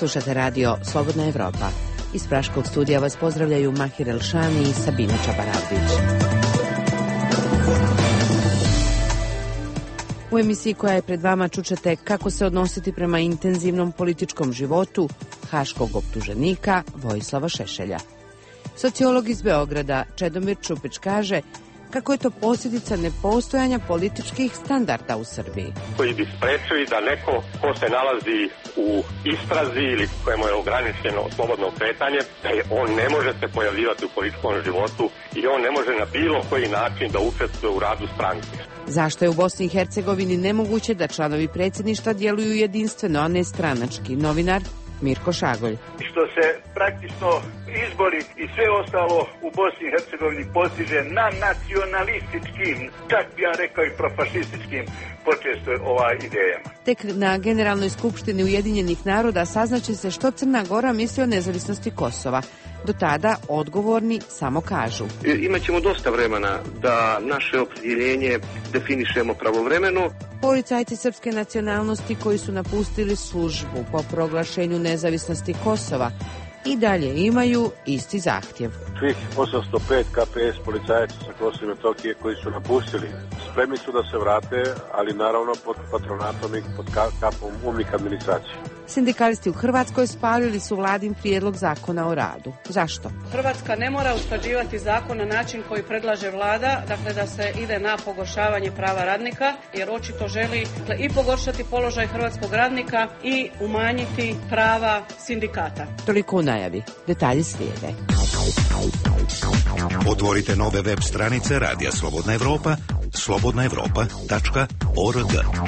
Slušate radio Slobodna Evropa. Iz Praškog studija vas pozdravljaju Mahir Elšani i Sabina Čabaravdić. U emisiji koja je pred vama čućete kako se odnositi prema intenzivnom političkom životu haškog optuženika Vojislava Šešelja. Sociolog iz Beograda Čedomir Čupić kaže kako je to posljedica nepostojanja političkih standarda u Srbiji. Koji bi sprečili da neko ko se nalazi u istrazi ili kojemu je ograničeno slobodno kretanje, on ne može se pojavljivati u političkom životu i on ne može na bilo koji način da učestvuje u radu stranke. Zašto je u Bosni i Hercegovini nemoguće da članovi predsjedništva djeluju jedinstveno, a ne stranački? Novinar Mirko Šagolj. Što se praktično izbori i sve ostalo u Bosni i Hercegovini postiže na nacionalističkim, čak bi ja rekao i profašističkim počesto idejama. Tek na Generalnoj skupštini Ujedinjenih naroda saznaće se što Crna Gora misli o nezavisnosti Kosova. Do tada odgovorni samo kažu. Imaćemo dosta vremena da naše opredjeljenje definišemo pravovremeno. Policajci srpske nacionalnosti koji su napustili službu po proglašenju nezavisnosti Kosova i dalje imaju isti zahtjev. Svih 805 KPS policajaca sa Kosova i Metohije koji su napustili, spremni su da se vrate, ali naravno pod patronatom i pod kapom umnih administracije. Sindikalisti u Hrvatskoj spalili su vladin prijedlog zakona o radu. Zašto? Hrvatska ne mora usklađivati zakon na način koji predlaže vlada, dakle da se ide na pogoršavanje prava radnika, jer očito želi i pogoršati položaj hrvatskog radnika i umanjiti prava sindikata. Toliko u najavi. Detalji slijede. Otvorite nove web stranice Radija Slobodna Evropa, slobodnaevropa.org.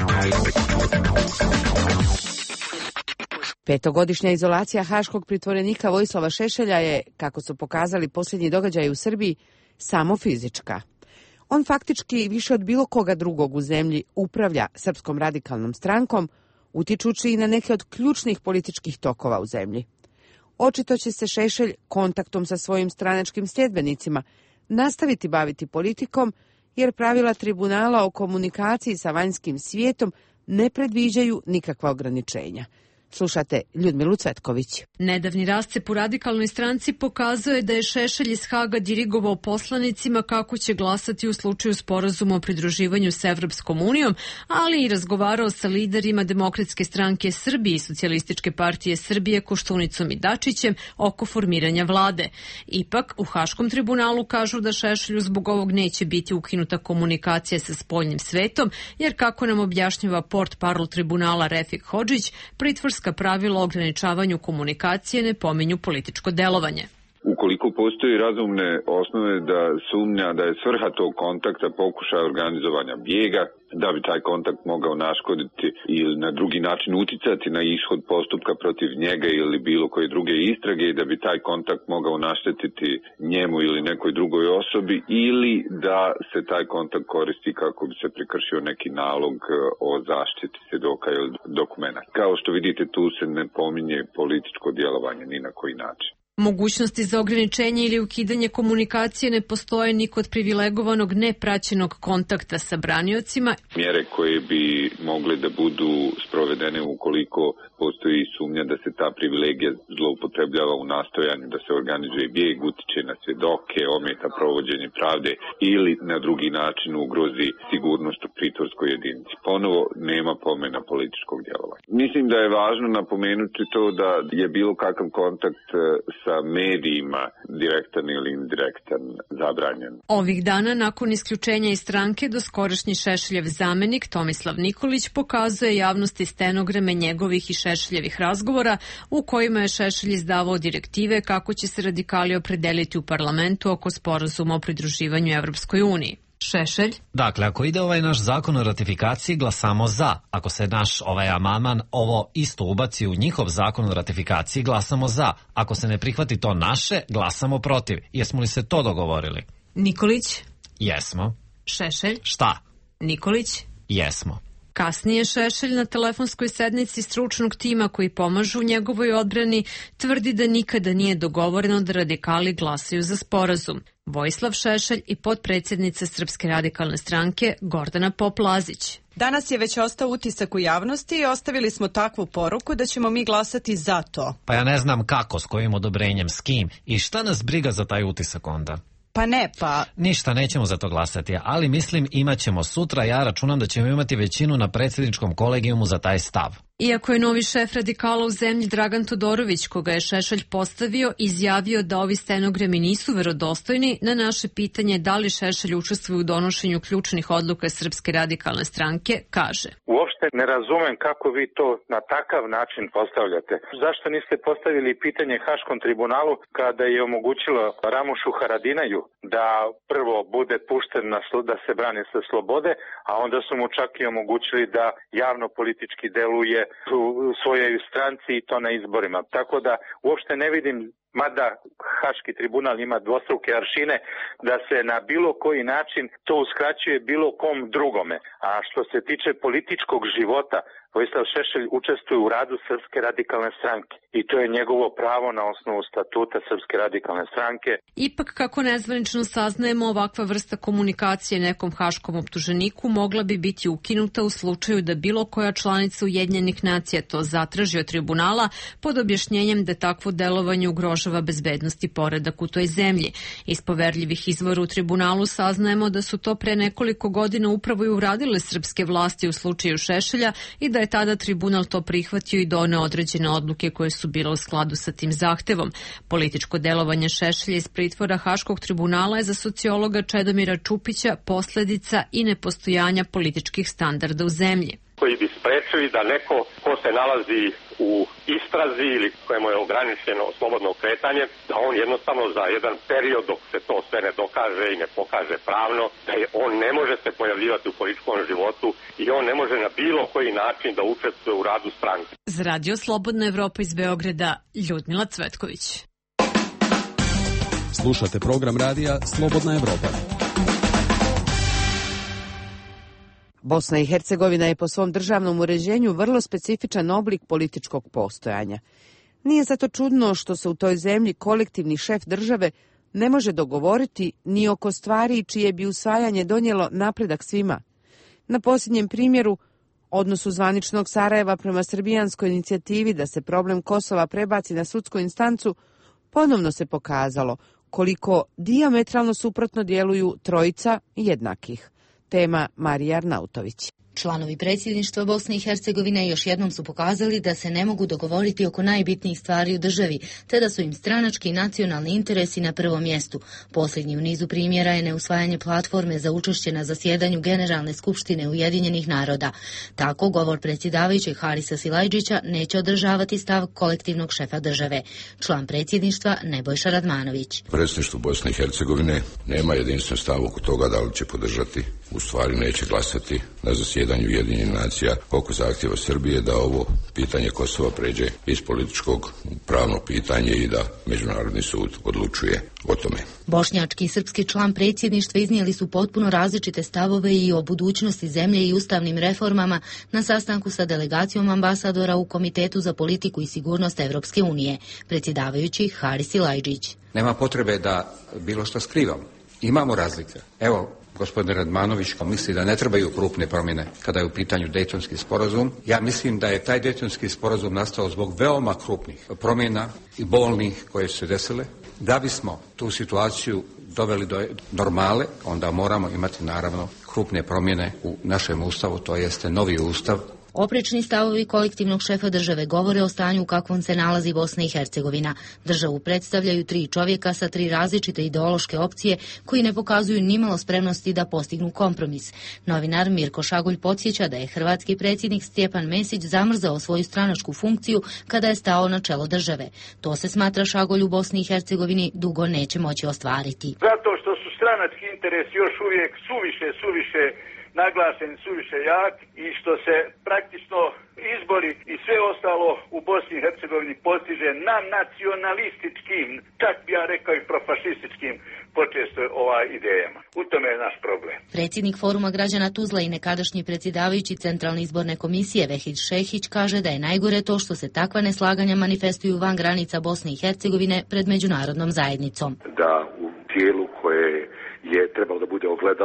Petogodišnja izolacija haškog pritvorenika Vojislava Šešelja je, kako su pokazali posljednji događaji u Srbiji, samo fizička. On faktički više od bilo koga drugog u zemlji upravlja Srpskom radikalnom strankom, utičući i na neke od ključnih političkih tokova u zemlji. Očito će se Šešelj kontaktom sa svojim stranačkim sljedbenicima nastaviti baviti politikom, jer pravila tribunala o komunikaciji sa vanjskim svijetom ne predviđaju nikakva ograničenja. Slušate Ljudmilu Cvetković. Nedavni rascep u radikalnoj stranci pokazuje da je Šešelj iz Haga dirigovao poslanicima kako će glasati u slučaju sporazuma o pridruživanju s Evropskom unijom, ali i razgovarao sa liderima Demokratske stranke Srbije i Socijalističke partije Srbije Koštunicom i Dačićem oko formiranja vlade. Ipak, u Haškom tribunalu kažu da Šešelju zbog ovog neće biti ukinuta komunikacija sa spoljnim svetom, jer kako nam objašnjava portparol tribunala Refik Hodžić, pritvorska pravila o ograničavanju komunikacije ne pominju političko delovanje. Ukoliko postoji razumne osnove da sumnja da je svrha tog kontakta pokušaj organizovanja bijega, da bi taj kontakt mogao naškoditi ili na drugi način uticati na ishod postupka protiv njega ili bilo koje druge istrage i da bi taj kontakt mogao naštetiti njemu ili nekoj drugoj osobi ili da se taj kontakt koristi kako bi se prekršio neki nalog o zaštiti svjedoka ili dokumenta. Kao što vidite, tu se ne pominje političko djelovanje ni na koji način. Mogućnosti za ograničenje ili ukidanje komunikacije ne postoje ni kod privilegovanog nepraćenog kontakta sa braniocima. Mjere koje bi mogle da budu sprovedene ukoliko postoji sumnja da se ta privilegija zloupotrebljava u nastojanju da se organizuje bijeg, utiče na svjedoke, ometa provođenje pravde ili na drugi način ugrozi sigurnost u pritvorskoj jedinici. Ponovo nema pomena političkog djelovanja. Mislim da je važno napomenuti to da je bilo kakav kontakt sa medijima, direktan ili indirektan, zabranjen. Ovih dana, nakon isključenja iz stranke, doskorašnji Šešeljev zamenik Tomislav Nikolić pokazuje javnosti stenograme njegovih i Šešeljevih razgovora u kojima je Šešelj izdavao direktive kako će se radikali opredeliti u parlamentu oko sporazuma o pridruživanju Evropskoj uniji. Šešelj. Dakle, ako ide ovaj naš zakon o ratifikaciji, glasamo za. Ako se naš ovaj amandman ovo isto ubaci u njihov zakon o ratifikaciji, glasamo za. Ako se ne prihvati to naše, glasamo protiv. Jesmo li se to dogovorili? Nikolić. Jesmo. Šešelj. Šta? Nikolić. Jesmo. Kasnije Šešelj na telefonskoj sednici stručnog tima koji pomažu u njegovoj odbrani tvrdi da nikada nije dogovoreno da radikali glasaju za sporazum. Vojislav Šešelj i potpredsjednica Srpske radikalne stranke Gordana Pop-Lazić. Danas je već ostao utisak u javnosti i ostavili smo takvu poruku da ćemo mi glasati za to. Pa ja ne znam kako, s kojim odobrenjem, s kim i šta nas briga za taj utisak onda? Ništa, nećemo za to glasati, ali mislim imat ćemo sutra, ja računam da ćemo imati većinu na predsjedničkom kolegijumu za taj stav. Iako je novi šef radikala u zemlji Dragan Todorović, koga je Šešelj postavio, izjavio da ovi stenogrami nisu verodostojni, na naše pitanje da li Šešelj učestvuje u donošenju ključnih odluka Srpske radikalne stranke, kaže: Uopšte ne razumem kako vi to na takav način postavljate. Zašto niste postavili pitanje Haškom tribunalu kada je omogućilo Ramušu Haradinaju da prvo bude pušten da se brani sa slobode, a onda su mu čak i omogućili da javno politički deluje u svojoj stranci i to na izborima. Tako da uopšte ne vidim, mada Haški tribunal ima dvostruke aršine, da se na bilo koji način to uskraćuje bilo kom drugome. A što se tiče političkog života, Vojislav Šešelj učestvuje u radu Srpske radikalne stranke i to je njegovo pravo na osnovu statuta Srpske radikalne stranke. Ipak, kako nezvanično saznajemo, ovakva vrsta komunikacije nekom haškom optuženiku mogla bi biti ukinuta u slučaju da bilo koja članica Ujedinjenih nacija to zatraži od tribunala pod objašnjenjem da takvo delovanje ugrožava bezbednost i poredak u toj zemlji. Iz poverljivih izvora u tribunalu saznajemo da su to pre nekoliko godina upravo i uradile srpske vlasti u slučaju Šešelja i da je tada tribunal to prihvatio i doneo određene odluke koje su bile u skladu sa tim zahtevom. Političko delovanje Šešelja iz pritvora Haškog tribunala je za sociologa Čedomira Čupića posledica i nepostojanja političkih standarda u zemlji. Koji bi sprečili da neko ko se nalazi u istrazi ili kojemu je ograničeno slobodno kretanje, da on jednostavno za jedan period dok se to sve ne dokaže i ne pokaže pravno, da on ne može se pojavljivati u političkom životu i on ne može na bilo koji način da učestvuje u radu stranke. Za Radio Slobodna Evropa iz Beograda, Ljudmila Cvetković. Slušate program radija Slobodna Evropa. Bosna i Hercegovina je po svom državnom uređenju vrlo specifičan oblik političkog postojanja. Nije zato čudno što se u toj zemlji kolektivni šef države ne može dogovoriti ni oko stvari čije bi usvajanje donijelo napredak svima. Na posljednjem primjeru, odnosu zvaničnog Sarajeva prema srbijanskoj inicijativi da se problem Kosova prebaci na sudsku instancu, ponovno se pokazalo koliko dijametralno suprotno djeluju trojica jednakih. Tema Marija Arnautović. Članovi predsjedništva Bosne i Hercegovine još jednom su pokazali da se ne mogu dogovoriti oko najbitnijih stvari u državi, te da su im stranački i nacionalni interesi na prvom mjestu. Posljednji u nizu primjera je neusvajanje platforme za učešće na zasjedanju Generalne skupštine Ujedinjenih naroda. Tako, govor predsjedavajućeg Harisa Silajdžića neće održavati stav kolektivnog šefa države. Član predsjedništva Nebojša Radmanović. Predsjedništvo Bosne i Hercegovine nema jedinstven stav oko toga da li će podržati, u stvari neće glasati na zasjedanju Ujedinjenih nacija oko zahtjeva Srbije da ovo pitanje Kosova pređe iz političkog pravno pitanje i da Međunarodni sud odlučuje o tome. Bošnjački i srpski član predsjedništva iznijeli su potpuno različite stavove i o budućnosti zemlje i ustavnim reformama na sastanku sa delegacijom ambasadora u Komitetu za politiku i sigurnost Evropske unije, predsjedavajući Haris Silajdžić. Nema potrebe da bilo što skrivamo. Imamo razlike. Evo, gospodin Radmanović misli da ne trebaju krupne promjene kada je u pitanju Dejtonski sporazum. Ja mislim da je taj Dejtonski sporazum nastao zbog veoma krupnih promjena i bolnih koje su se desile. Da bismo tu situaciju doveli do normale, onda moramo imati naravno krupne promjene u našem ustavu, to jeste novi ustav. Oprečni stavovi kolektivnog šefa države govore o stanju u kakvom se nalazi Bosna i Hercegovina. Državu predstavljaju 3 čovjeka sa 3 različite ideološke opcije koji ne pokazuju nimalo spremnosti da postignu kompromis. Novinar Mirko Šagulj podsjeća da je hrvatski predsjednik Stjepan Mesić zamrzao svoju stranačku funkciju kada je stao na čelo države. To se, smatra Šagulj, u Bosni i Hercegovini dugo neće moći ostvariti. Zato što su stranački interesi još uvijek suviše naglašen, suviše jak i što se praktično izbori i sve ostalo u Bosni i Hercegovini postiže na nacionalističkim, čak bi ja rekao i profašističkim počesto idejama. U tome je naš problem. Predsjednik Foruma građana Tuzla i nekadašnji predsjedavajući Centralne izborne komisije Vehid Šehić kaže da je najgore to što se takva neslaganja manifestuju van granica Bosne i Hercegovine pred međunarodnom zajednicom. Da u tijelu koje je trebalo da bude ogledalo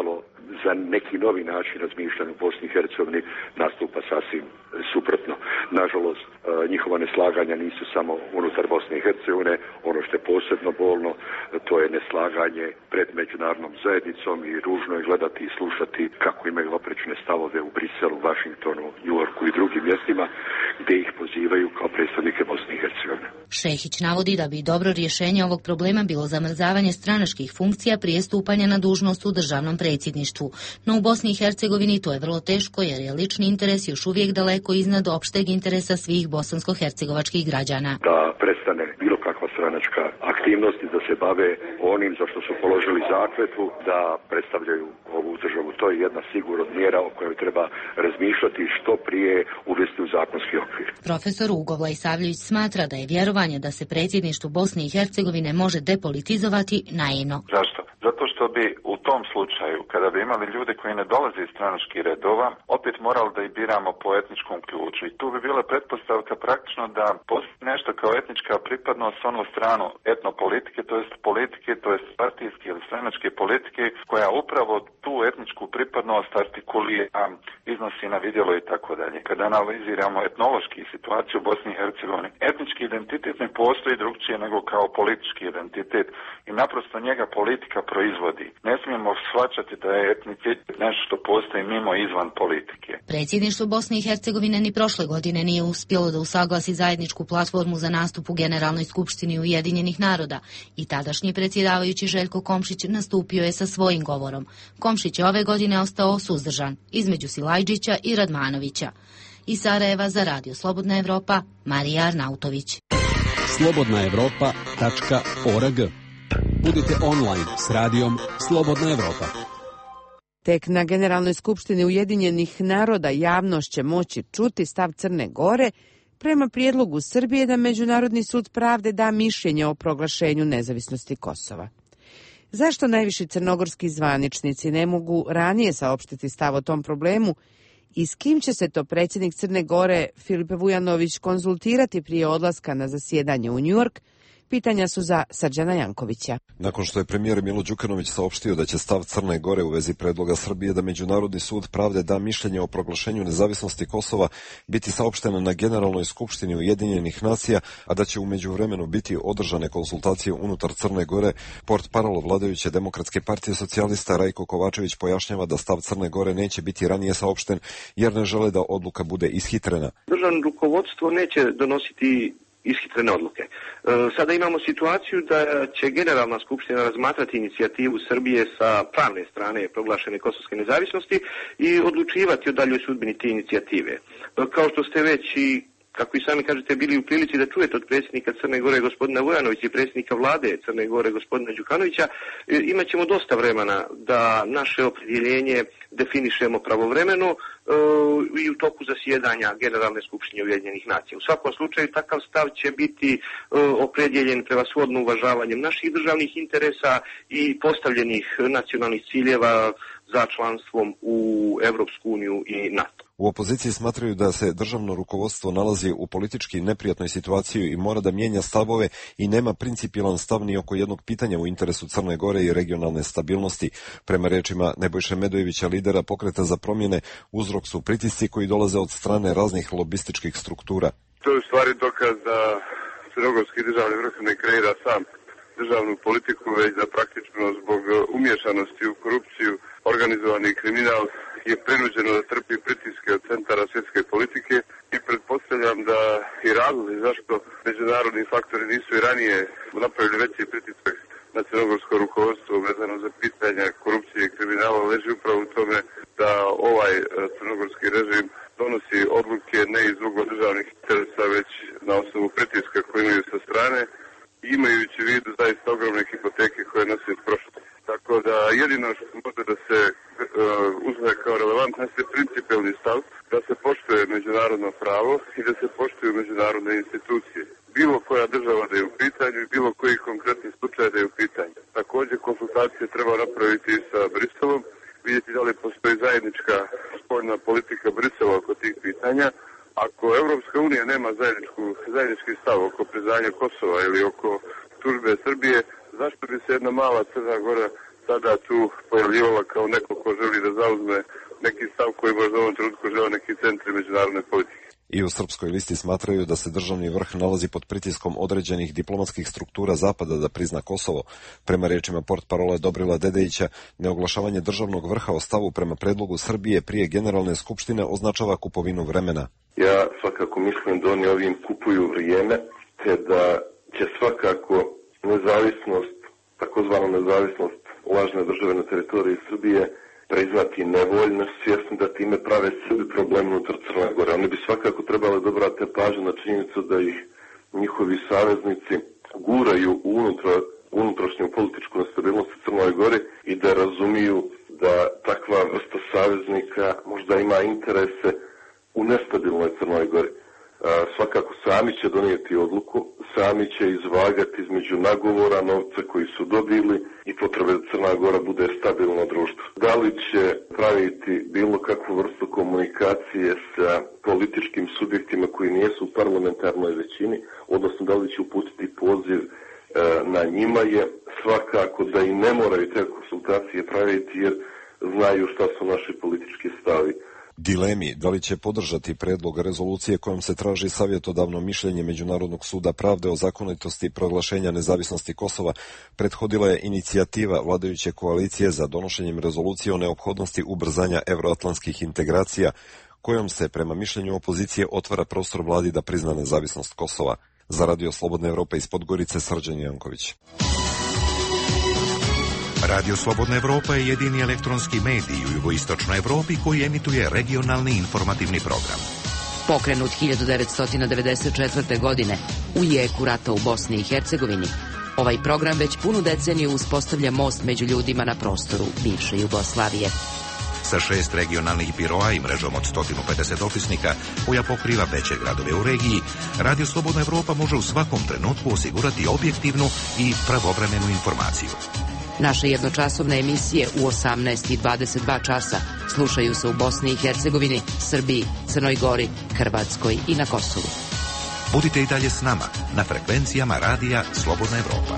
za neki novi način razmišljanja u Bosni i Hercegovini nastupa sasvim suprotno. Nažalost, njihova neslaganja nisu samo unutar Bosne i Hercegovine. Ono što je posebno bolno, to je neslaganje pred međunarodnom zajednicom i ružno je gledati i slušati kako imaju oprečne stavove u Briselu, Vašingtonu, Njujorku i drugim mjestima gdje ih pozivaju kao predstavnike Bosne i Hercegovine. Šehić navodi da bi dobro rješenje ovog problema bilo zamrzavanje stranačkih funkcija prije stupanja na dužnost u državnom predsjedništvu. No u Bosni i Hercegovini to je vrlo teško jer je lični interes još uvijek daleko iznad opšteg interesa svih bosansko-hercegovačkih građana. Da prestane bilo kakva stranačka aktivnost i da se bave onim za što su položili zakletvu, da predstavljaju ovu državu. To je jedna sigurna mjera o kojoj treba razmišljati što prije uvesti u zakonski okvir. Profesor Ugo Vlajsavljević smatra da je vjerovanje da se predsjedništvo Bosne i Hercegovine može depolitizovati naivno. Zašto? Zato što bi u tom slučaju, kada bi imali ljude koji ne dolaze iz stranačkih redova, opet morali da ih biramo po etničkom ključu. I tu bi bila pretpostavka praktično da postoji nešto kao etnička pripadnost onu stranu etnopolitike, to jest politike, to jest partijske ili stranačke politike, koja upravo tu etničku pripadnost artikulira, iznosi na vidjelo i tako dalje. Kada analiziramo etnološki situaciju u Bosni i Hercegovini, etnički identitet ne postoji drugčije nego kao politički identitet i naprosto njega politika proizvodi. Ne smijemo shvaćati da je etnitet nešto što postoji mimo izvan politike. Predsjedništvo Bosne i Hercegovine ni prošle godine nije uspjelo da usaglasi zajedničku platformu za nastup u Generalnoj skupštini Ujedinjenih naroda i tadašnji predsjedavajući Željko Komšić nastupio je sa svojim govorom. Komšić je ove godine ostao suzdržan između Silajđića i Radmanovića. Iz Sarajeva za Radio Slobodna Evropa, Marija Arnautović. slobodnaevropa.org. Budite online s radijom Slobodna Evropa. Tek na Generalnoj skupštini Ujedinjenih naroda javnost će moći čuti stav Crne Gore prema prijedlogu Srbije da Međunarodni sud pravde da mišljenje o proglašenju nezavisnosti Kosova. Zašto najviši crnogorski zvaničnici ne mogu ranije saopštiti stav o tom problemu i s kim će se to predsjednik Crne Gore Filip Vujanović konzultirati prije odlaska na zasjedanje u Njujork? Pitanja su za Srđana Jankovića. Nakon što je premijer Milo Đukanović saopštio da će stav Crne Gore u vezi predloga Srbije da Međunarodni sud pravde da mišljenje o proglašenju nezavisnosti Kosova biti saopšteno na Generalnoj skupštini Ujedinjenih nacija, a da će u međuvremenu biti održane konsultacije unutar Crne Gore, portparol vladajuće Demokratske partije socijalista Rajko Kovačević pojašnjava da stav Crne Gore neće biti ranije saopšten jer ne žele da odluka bude ishitrena. Državno rukovodstvo neće donositi ishitrene odluke. Sada imamo situaciju da će Generalna skupština razmatrati inicijativu Srbije sa pravne strane proglašene kosovske nezavisnosti i odlučivati o daljoj sudbini te inicijative. Kao što ste već i kako i sami kažete, bili u prilici da čujete od predsjednika Crne Gore gospodina Vujanovića i predsjednika vlade Crne Gore gospodina Đukanovića, imat ćemo dosta vremena da naše opredjeljenje definišemo pravovremeno i u toku zasjedanja Generalne skupštine Ujedinjenih nacija. U svakom slučaju takav stav će biti opredjeljen prevashodno uvažavanjem naših državnih interesa i postavljenih nacionalnih ciljeva za članstvom u Evropsku uniju i NATO. U opoziciji smatraju da se državno rukovodstvo nalazi u politički neprijatnoj situaciji i mora da mijenja stavove i nema principijelan stav ni oko jednog pitanja u interesu Crne Gore i regionalne stabilnosti. Prema rečima Nebojše Medojevića, lidera Pokreta za promjene, uzrok su pritisci koji dolaze od strane raznih lobističkih struktura. To je u stvari dokaz da crnogorski državni vrh ne kreira sam državnu politiku, već da praktično zbog umješanosti u korupciju, organizovani kriminal je prinuđeno da trpi pritiske od centara svjetske politike i pretpostavljam da i razlozi zašto međunarodni faktori nisu i ranije napravili veći pritisak na crnogorsko rukovodstvo vezano za pitanja korupcije i kriminala leži upravo u tome da ovaj crnogorski režim donosi odluke ne iz ugla državnih interesa, već na osnovu pritiska koje imaju sa strane, imajući u vidu zaista ogromne hipoteke koje nosi iz prošlosti. Tako da jedino što može da se uzme kao relevantno je principijelni stav da se poštuje međunarodno pravo i da se poštuju međunarodne institucije. Bilo koja država da je u pitanju i bilo koji konkretni slučaj da je u pitanju. Također konsultacije treba napraviti sa Briselom, vidjeti da li postoji zajednička spoljna politika Brisela oko tih pitanja. Ako Evropska unija nema zajednički stav oko priznanja Kosova ili oko tužbe Srbije, zašto bi se jedna mala Crna Gora sada tu pojavljivala kao neko ko želi da zauzme neki stav koji možda u ovom trenutku žele neki centri međunarodne politike. I u Srpskoj listi smatraju da se državni vrh nalazi pod pritiskom određenih diplomatskih struktura Zapada da prizna Kosovo. Prema rečima portparola Dobrila Dedejića, neoglašavanje državnog vrha o stavu prema predlogu Srbije prije Generalne skupštine označava kupovinu vremena. Ja svakako mislim da oni ovim kupuju vrijeme, te da će svakako nezavisnost, takozvana nezavisnost lažne države na teritoriji Srbije priznati nevoljno, svjesni da time prave sebi problem unutar Crne Gore. Oni bi svakako trebali da obrate pažnju na činjenicu da ih njihovi saveznici guraju u unutrašnju političku nestabilnost u Crnoj Gori i da razumiju da takva vrsta saveznika možda ima interese u nestabilnoj Crnoj Gori. Svakako sami će donijeti odluku, sami će izvagati između nagovora, novca koji su dobili i potrebe da Crna Gora bude stabilno društvo. Da li će praviti bilo kakvu vrstu komunikacije sa političkim subjektima koji nijesu u parlamentarnoj većini, odnosno da li će uputiti poziv na njima je svakako da i ne moraju te konsultacije praviti jer znaju šta su naši politički stavi. Dilemi da li će podržati predlog rezolucije kojom se traži savjetodavno mišljenje Međunarodnog suda pravde o zakonitosti proglašenja nezavisnosti Kosova prethodila je inicijativa vladajuće koalicije za donošenjem rezolucije o neophodnosti ubrzanja evroatlantskih integracija, kojom se prema mišljenju opozicije otvara prostor vladi da prizna nezavisnost Kosova. Za Radio Slobodna Evropa iz Podgorice, Srđan Janković. Radio Slobodna Evropa je jedini elektronski medij u jugoistočnoj Evropi koji emituje regionalni informativni program. Pokrenut 1994. godine u jeku rata u Bosni i Hercegovini, ovaj program već punu deceniju uspostavlja most među ljudima na prostoru bivše Jugoslavije. Sa 6 regionalnih biroa i mrežom od 150 opisnika koja pokriva veće gradove u regiji, Radio Slobodna Evropa može u svakom trenutku osigurati objektivnu i pravovremenu informaciju. Naše jednočasovne emisije u 18 i 22 časa slušaju se u Bosni i Hercegovini, Srbiji, Crnoj Gori, Hrvatskoj i na Kosovu. Budite i dalje s nama na frekvencijama Radija Slobodna Evropa.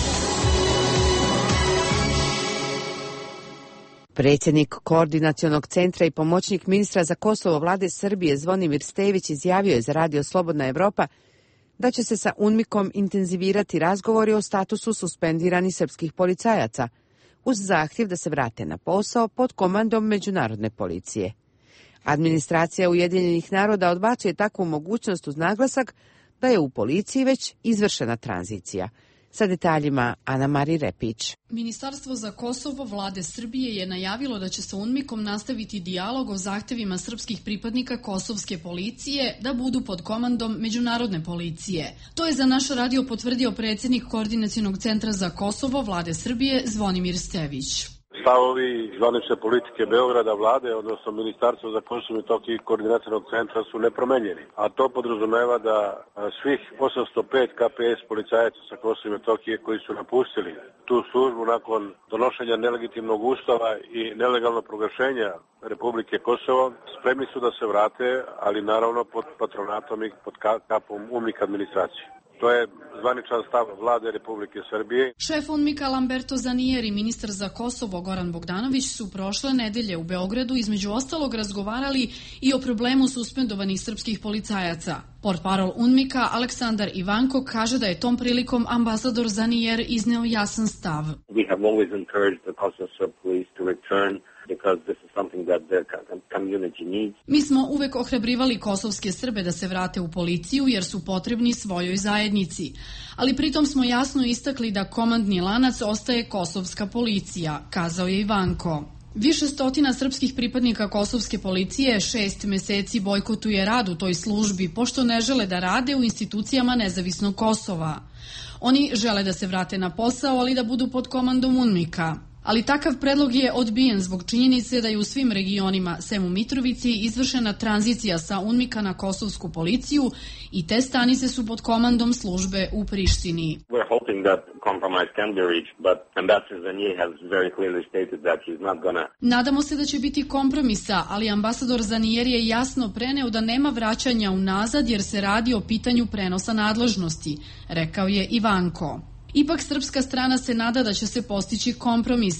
Predsjednik Koordinacionog centra i pomoćnik ministra za Kosovo vlade Srbije Zvonimir Stević izjavio je za Radio Slobodna Evropa da će se sa UNMIK-om intenzivirati razgovori o statusu suspendiranih srpskih policajaca, uz zahtjev da se vrate na posao pod komandom međunarodne policije. Administracija Ujedinjenih naroda odbacuje takvu mogućnost uz naglasak da je u policiji već izvršena tranzicija. Sa detaljima Ana Mari Repić. Ministarstvo za Kosovo vlade Srbije je najavilo da će sa UNMIK-om nastaviti dijalog o zahtevima srpskih pripadnika kosovske policije da budu pod komandom međunarodne policije. To je za naš radio potvrdio predsjednik Koordinacionog centra za Kosovo vlade Srbije Zvonimir Stević. Stavovi zvanične politike Beograda, vlade, odnosno Ministarstva za Kosovo i Metohiju i Koordinacionog centra su nepromenjeni. A to podrazumeva da svih 805 KPS policajaca sa Kosova i Metohije koji su napustili tu službu nakon donošenja nelegitimnog ustava i nelegalnog proglašenja Republike Kosovo, spremni su da se vrate, ali naravno pod patronatom i pod kapom UNMIK administracije. To je zvaničan stav vlade Republike Srbije. Šef UNMIK-a Lamberto Zanieri i ministar za Kosovo Goran Bogdanović su prošle nedelje u Beogradu između ostalog razgovarali i o problemu suspendovanih srpskih policajaca. Portparol UNMIK-a Aleksandar Ivanko kaže da je tom prilikom ambasador Zanier izneo jasan stav. We have always encouraged the Kosovo Serb police to return because this is something that the community needs. Mi smo uvek ohrabrivali kosovske Srbe da se vrate u policiju jer su potrebni svojoj zajednici. Ali pritom smo jasno istakli da komandni lanac ostaje kosovska policija, kazao je Ivanko. Više stotina srpskih pripadnika kosovske policije 6 meseci bojkotuje rad u toj službi, pošto ne žele da rade u institucijama nezavisnog Kosova. Oni žele da se vrate na posao, ali da budu pod komandom UNMIK-a. Ali takav predlog je odbijen zbog činjenice da je u svim regionima, sem u Mitrovici, izvršena tranzicija sa UNMIK-a na kosovsku policiju i te stanice su pod komandom službe u Prištini. We're hoping that compromise can be reached, but Ambassador Zanier has very clearly stated that he's not gonna. Nadamo se da će biti kompromisa, ali ambasador Zanier je jasno preneo da nema vraćanja unazad jer se radi o pitanju prenosa nadležnosti, rekao je Ivanko. Ipak srpska strana se nada da će se postići kompromis.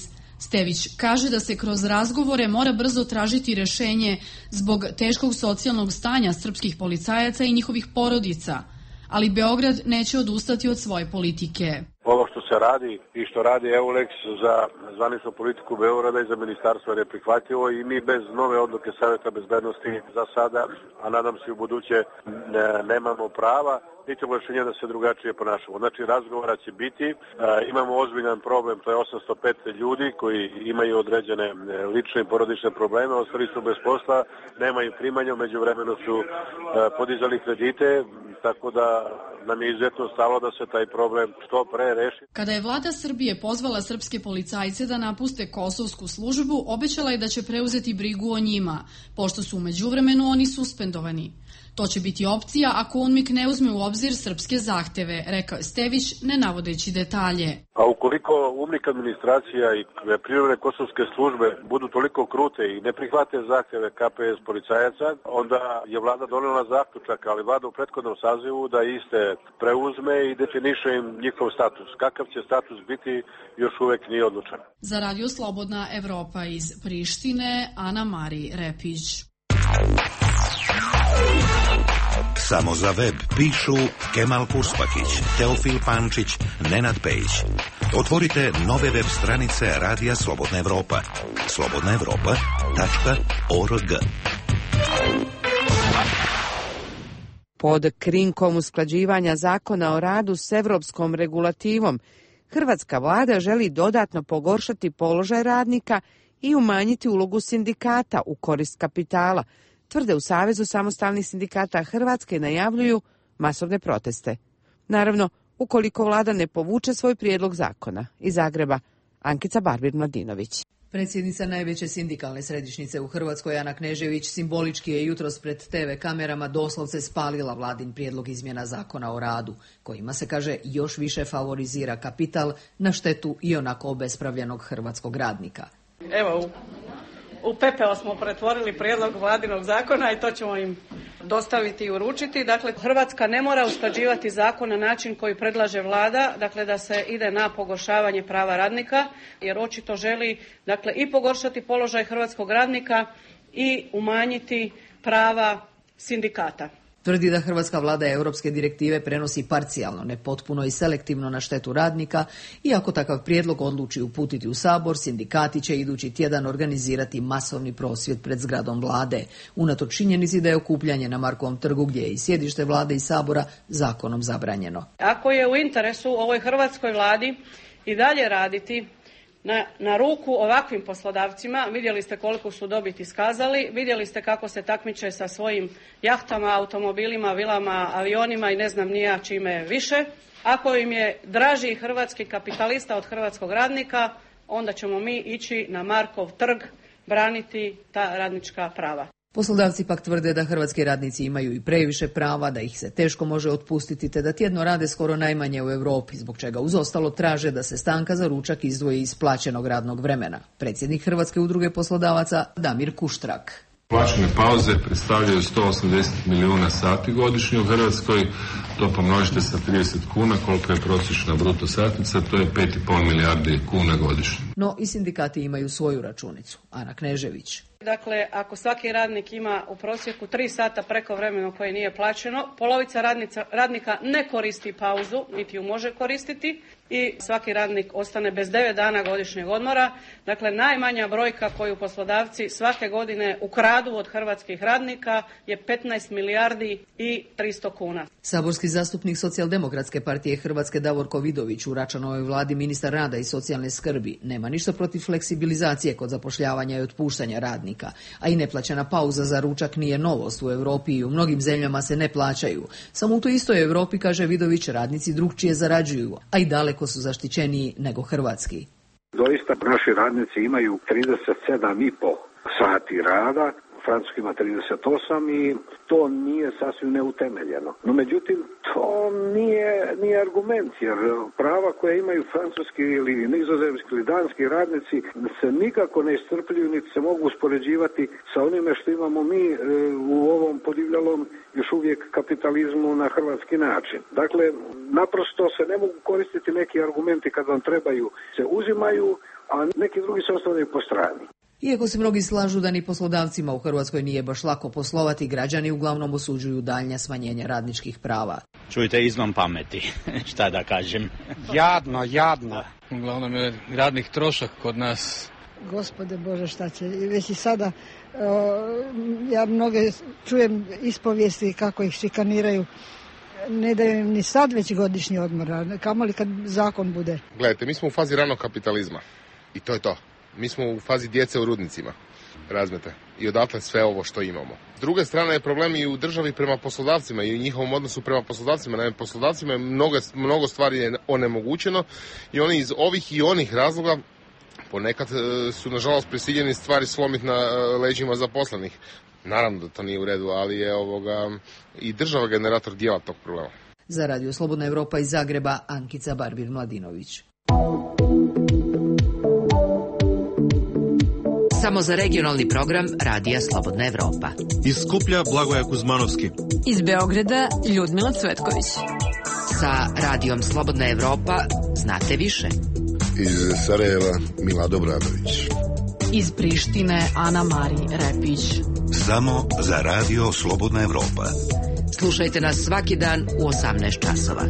Stević kaže da se kroz razgovore mora brzo tražiti rešenje zbog teškog socijalnog stanja srpskih policajaca i njihovih porodica, ali Beograd neće odustati od svoje politike. Ovo što se radi i što radi EULEX za zvaničnu politiku Beograda i za ministarstvo je neprihvatljivo i mi bez nove odluke Saveta bezbednosti za sada, a nadam se u buduće, nemamo prava niti ovlašćenja da se drugačije ponašamo. Znači, razgovora će biti, imamo ozbiljan problem, to je 805 ljudi koji imaju određene lične i porodične probleme, ostali su bez posla, nemaju primanja, u međuvremenu su podizali kredite, tako da nam je izuzetno stalo da se taj problem što pre reši. Kada je vlada Srbije pozvala srpske policajce da napuste kosovsku službu, obećala je da će preuzeti brigu o njima, pošto su u međuvremenu oni suspendovani. To će biti opcija ako UNMIK ne uzme u obzir srpske zahteve, rekao je Stević, ne navodeći detalje. A ukoliko UNMIK administracija i privremene kosovske službe budu toliko krute i ne prihvate zahteve KPS policajaca, onda je vlada donela zaključak, ali vlada u prethodnom sazivu da iste preuzme i definiše im njihov status. Kakav će status biti, još uvek nije odlučen. Za Radio Slobodna Evropa iz Prištine, Ana Mari Repić. Samo za web pišu Kemal Kuspakić, Teofil Pančić, Nenad Pejić. Otvorite nove web stranice Radija Slobodna Evropa. slobodnaevropa.org. Pod krinkom usklađivanja zakona o radu s evropskom regulativom, hrvatska vlada želi dodatno pogoršati položaj radnika i umanjiti ulogu sindikata u korist kapitala, tvrde u Savezu samostalnih sindikata Hrvatske i najavljuju masovne proteste. Naravno, ukoliko vlada ne povuče svoj prijedlog zakona. Iz Zagreba, Ankica Barbir-Mladinović. Predsjednica najveće sindikalne središnjice u Hrvatskoj, Ana Knežević, simbolički je jutros pred TV kamerama doslovce spalila vladin prijedlog izmjena zakona o radu, kojima se, kaže, još više favorizira kapital na štetu i onako obespravljenog hrvatskog radnika. Evo, u pepeo smo pretvorili prijedlog vladinog zakona i to ćemo im dostaviti i uručiti. Dakle, Hrvatska ne mora usklađivati zakon na način koji predlaže vlada, dakle da se ide na pogoršavanje prava radnika, jer očito želi, dakle, i pogoršati položaj hrvatskog radnika i umanjiti prava sindikata. Tvrdi da hrvatska vlada europske direktive prenosi parcijalno, ne potpuno i selektivno na štetu radnika i ako takav prijedlog odluči uputiti u Sabor, sindikati će idući tjedan organizirati masovni prosvjed pred zgradom vlade, unatoč činjenici da je okupljanje na Markovom trgu, gdje je i sjedište vlade i Sabora, zakonom zabranjeno. Ako je u interesu ovoj hrvatskoj vladi i dalje raditi na ruku ovakvim poslodavcima, vidjeli ste koliko su dobit iskazali, vidjeli ste kako se takmiče sa svojim jahtama, automobilima, vilama, avionima i ne znam ni ja čime više. Ako im je draži hrvatski kapitalista od hrvatskog radnika, onda ćemo mi ići na Markov trg braniti ta radnička prava. Poslodavci pak tvrde da hrvatski radnici imaju i previše prava, da ih se teško može otpustiti, te da tjedno rade skoro najmanje u Europi, zbog čega uz ostalo traže da se stanka za ručak izdvoji iz plaćenog radnog vremena. Predsjednik Hrvatske udruge poslodavaca Damir Kuštrak. Plaćene pauze predstavljaju 180 milijuna sati godišnje u Hrvatskoj, to pomnožite sa 30 kuna, koliko je prosječna bruto satnica, to je 5,5 milijardi kuna godišnje. No i sindikati imaju svoju računicu. Ana Knežević. Dakle, ako svaki radnik ima u prosjeku 3 sata prekovremeno koje nije plaćeno, polovica radnika ne koristi pauzu, niti ju može koristiti i svaki radnik ostane bez 9 dana godišnjeg odmora. Dakle, najmanja brojka koju poslodavci svake godine ukradu od hrvatskih radnika je 15 milijardi i 300 kuna. Saborski zastupnik Socijaldemokratske partije Hrvatske Davorko Vidović u Račanovoj vladi ministar rada i socijalne skrbi nema ništa protiv fleksibilizacije kod zapošljavanja i otpuštanja radnika, a i neplaćena pauza za ručak nije novost u Europi i u mnogim zemljama se ne plaćaju. Samo u toj istoj Europi, kaže Vidović, radnici drukčije zarađuju, a i daleko su zaštićeniji nego hrvatski. Doista naši radnici imaju 37,5 sati rada, Francuska ima 38 i to nije sasvim neutemeljeno. No međutim, to nije argument, jer prava koje imaju francuski ili nizozemski ili danski radnici se nikako ne iscrpljuju, niti se mogu uspoređivati sa onime što imamo mi u ovom podivljalom još uvijek kapitalizmu na hrvatski način. Dakle, naprosto se ne mogu koristiti neki argumenti kad vam trebaju, se uzimaju, a neki drugi se ostavljaju po strani. Iako se mnogi slažu da ni poslodavcima u Hrvatskoj nije baš lako poslovati, građani uglavnom osuđuju daljnja smanjenja radničkih prava. Čujte, izvan pameti, šta da kažem. Jadno. Uglavnom je radnih trošak kod nas. Gospode Bože, šta će, već i sada ja mnoge čujem ispovijesti kako ih šikaniraju. Ne daju im ni sad već godišnji odmor, kamoli kad zakon bude. Gledajte, mi smo u fazi ranog kapitalizma i to je to. Mi smo u fazi djece u rudnicima, razumete, i odatle sve ovo što imamo. S druge strane je problem i u državi prema poslodavcima i u njihovom odnosu prema poslodavcima. Naime, poslodavcima je mnogo stvari je onemogućeno i oni iz ovih i onih razloga ponekad su nažalost prisiljeni stvari slomiti na leđima zaposlenih. Naravno da to nije u redu, ali je i država generator dijela tog problema. Za Radio Slobodna Evropa iz Zagreba, Ankica Barbir-Mladinović. Samo za regionalni program Radija Slobodna Evropa. Iz Skuplja Blagoja Kuzmanovski. Iz Beograda Ljudmila Cvetković. Sa Radijom Slobodna Evropa znate više. Iz Sarajeva Milado Bradović. Iz Prištine Ana Mari Repić. Samo za Radio Slobodna Evropa. Slušajte nas svaki dan u 18 časova.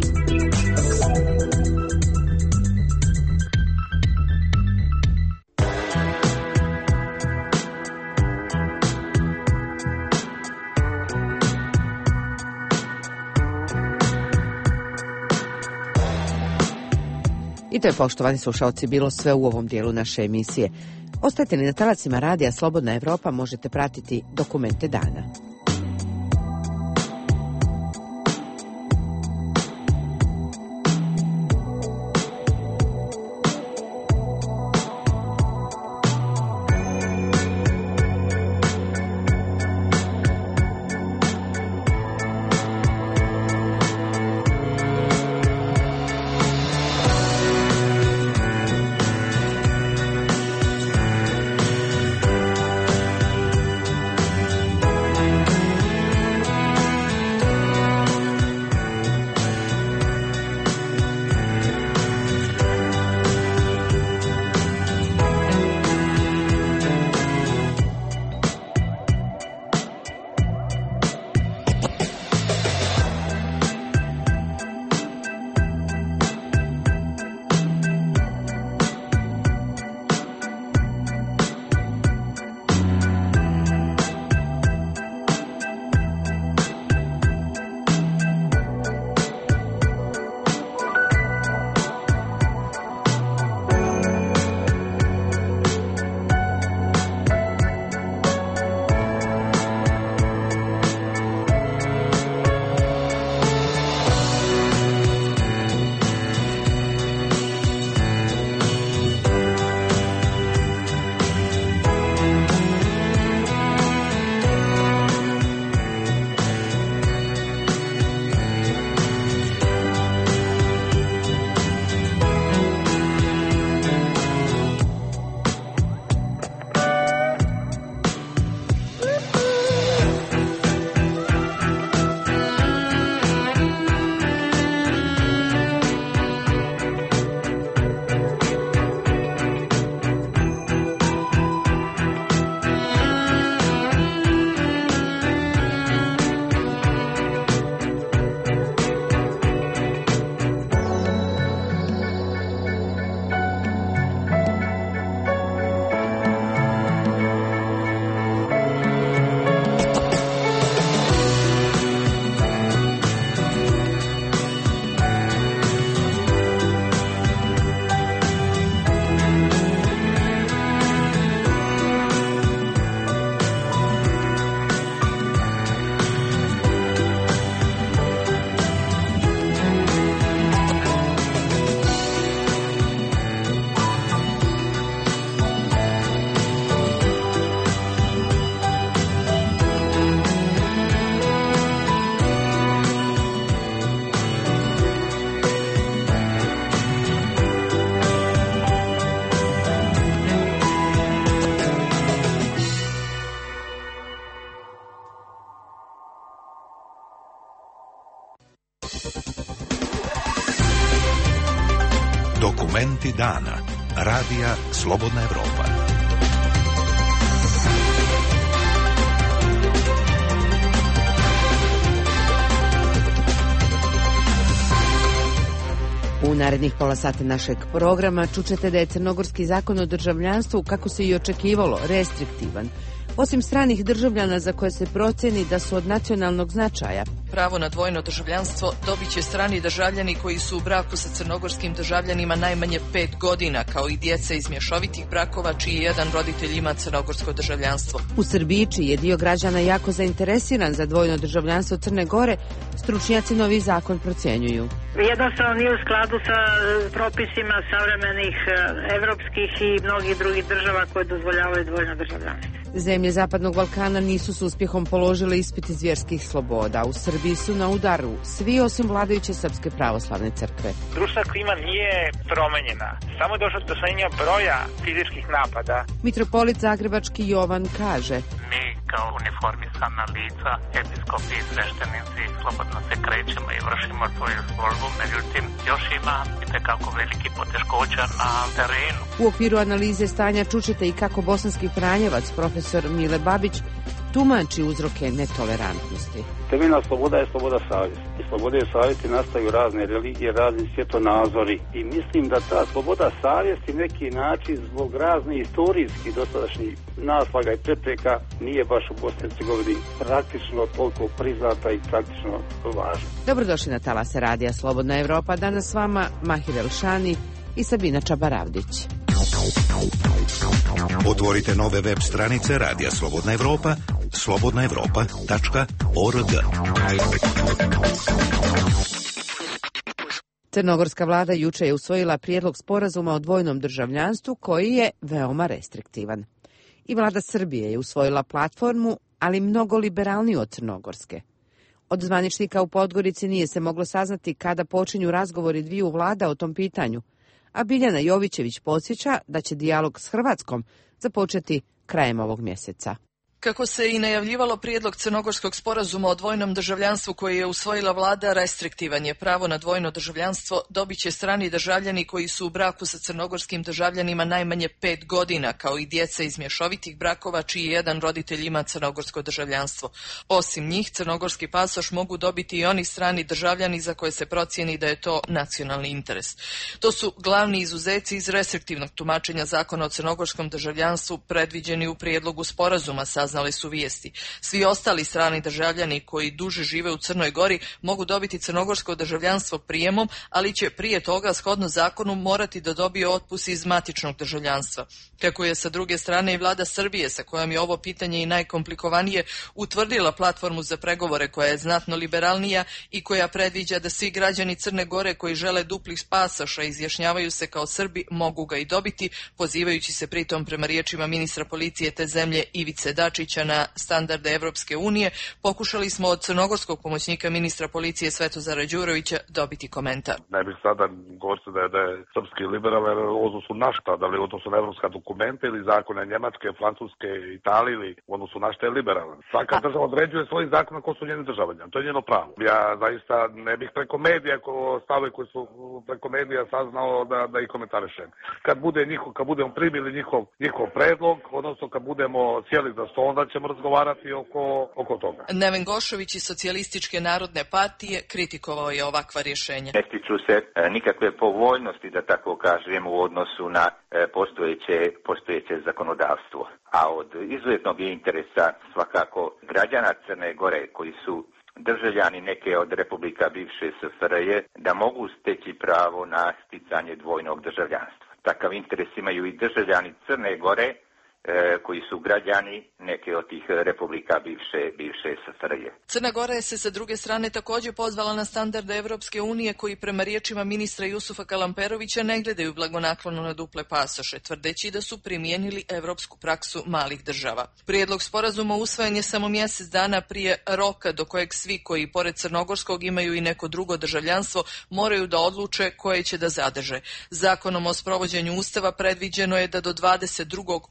I to je, poštovani slušalci, bilo sve u ovom dijelu naše emisije. Ostajte na talacima Radija Slobodna Evropa, možete pratiti dokumente dana. Dokumenti dana. Radija Slobodna Evropa. U narednih pola sata našeg programa čućete da je crnogorski zakon o državljanstvu, kako se i očekivalo, restriktivan. Osim stranih državljana za koje se proceni da su od nacionalnog značaja. Pravo na dvojno državljanstvo dobit će strani državljani koji su u braku sa crnogorskim državljanima najmanje 5 godina, kao i djeca iz mješovitih brakova čiji jedan roditelj ima crnogorsko državljanstvo. U Srbiji, čiji je dio građana jako zainteresiran za dvojno državljanstvo Crne Gore, stručnjaci novi zakon procjenjuju. Jednostavno nije u skladu sa propisima savremenih evropskih i mnogih drugih država koje dozvoljavaju dvojno državljanstvo. Zemlje Zapadnog Balkana nisu s uspjehom položile ispit iz vjerskih sloboda. U Srbiji su na udaru svi osim vladajuće Srpske pravoslavne crkve. Društvena klima nije promenjena. Samo je došlo do smanjenja broja fizičkih napada. Mitropolit Zagrebački Jovan kaže: Mi kao uniformisana lica, episkopi i sveštenici slobodno se krećemo i vršimo svoju službu, međutim još ima itekako veliki poteškoća na terenu. U okviru analize stanja čućete i kako bosanski Franjevac, profesor Mile Babić, tumači uzroke netolerantnosti. Temeljna sloboda je sloboda savjesti. I slobode savjesti nastaju razne religije, razni svjetonazori. I mislim da ta sloboda savjesti neki način zbog raznih istorijskih dosadašnjih naslaga i prepreka nije baš u Bosni i Hercegovini praktično toliko priznata i praktično važna. Dobrodošli na talase Radija Slobodna Evropa. Danas s vama Mahir Elšani i Sabina Čabaravdić. Otvorite nove web stranice Radija Slobodna Evropa, slobodnaevropa.org. Crnogorska vlada juče je usvojila prijedlog sporazuma o dvojnom državljanstvu koji je veoma restriktivan. I vlada Srbije je usvojila platformu, ali mnogo liberalniju od crnogorske. Od zvaničnika u Podgorici nije se moglo saznati kada počinju razgovori dviju vlada o tom pitanju, a Biljana Jovićević podsjeća da će dijalog s Hrvatskom započeti krajem ovog mjeseca. Kako se i najavljivalo, prijedlog crnogorskog sporazuma o dvojnom državljanstvu koji je usvojila vlada restriktivan je. Pravo na dvojno državljanstvo dobit će strani državljani koji su u braku sa crnogorskim državljanima najmanje 5 godina, kao i djeca iz mješovitih brakova čiji jedan roditelj ima crnogorsko državljanstvo. Osim njih, crnogorski pasoš mogu dobiti i oni strani državljani za koje se procijeni da je to nacionalni interes. To su glavni izuzeci iz restriktivnog tumačenja zakona o crnogorskom državljanstvu predviđeni u prijedlogu sporazuma, saznali su vijesti. Svi ostali strani državljani koji duže žive u Crnoj Gori mogu dobiti crnogorsko državljanstvo prijemom, ali će prije toga shodno zakonu morati da dobije otpust iz matičnog državljanstva. Kako je sa druge strane i vlada Srbije, sa kojom je ovo pitanje i najkomplikovanije, utvrdila platformu za pregovore koja je znatno liberalnija i koja predviđa da svi građani Crne Gore koji žele duplih pasoša izjašnjavaju se kao Srbi mogu ga i dobiti, pozivajući se pritom prema riječima ministra policije te zemlje Ivice Dačića na standarde Evropske unije, pokušali smo od crnogorskog pomoćnika ministra policije Svetozara Đurovića dobiti komentar. Ne bih sada govorio da je srpski liberalan u odnosu na šta, da li u odnosu na evropska dokumenta ili zakone Njemačke, Francuske, Italije ili u odnosu na šta je liberalan. Svaka država određuje svojim zakonom ko su njeni državljani. To je njeno pravo. Ja zaista ne bih preko medija, stave koji su preko medija saznao da ih komentarišem. Kad budemo primili njihov predlog, odnosno kad budemo sjeli za stol, onda ćemo razgovarati oko toga. Neven Gošović iz Socijalističke narodne partije kritikovao je ovakva rješenja. Ne stiču se nikakve povoljnosti, da tako kažem, u odnosu na postojeće zakonodavstvo. A od izuzetnog je interesa svakako građana Crne Gore koji su državljani neke od republika bivše SFRJ da mogu steći pravo na sticanje dvojnog državljanstva. Takav interes imaju i državljani Crne Gore koji su građani neke od tih republika bivše SFRJ. Crna Gora je se sa druge strane također pozvala na standarde Evropske unije koji prema riječima ministra Jusufa Kalamperovića ne gledaju blagonaklono na duple pasoše, tvrdeći da su primijenili evropsku praksu malih država. Prijedlog sporazuma usvojen je samo mjesec dana prije roka do kojeg svi koji pored crnogorskog imaju i neko drugo državljanstvo moraju da odluče koje će da zadrže. Zakonom o sprovođenju Ustava predviđeno je da do 22. oktobra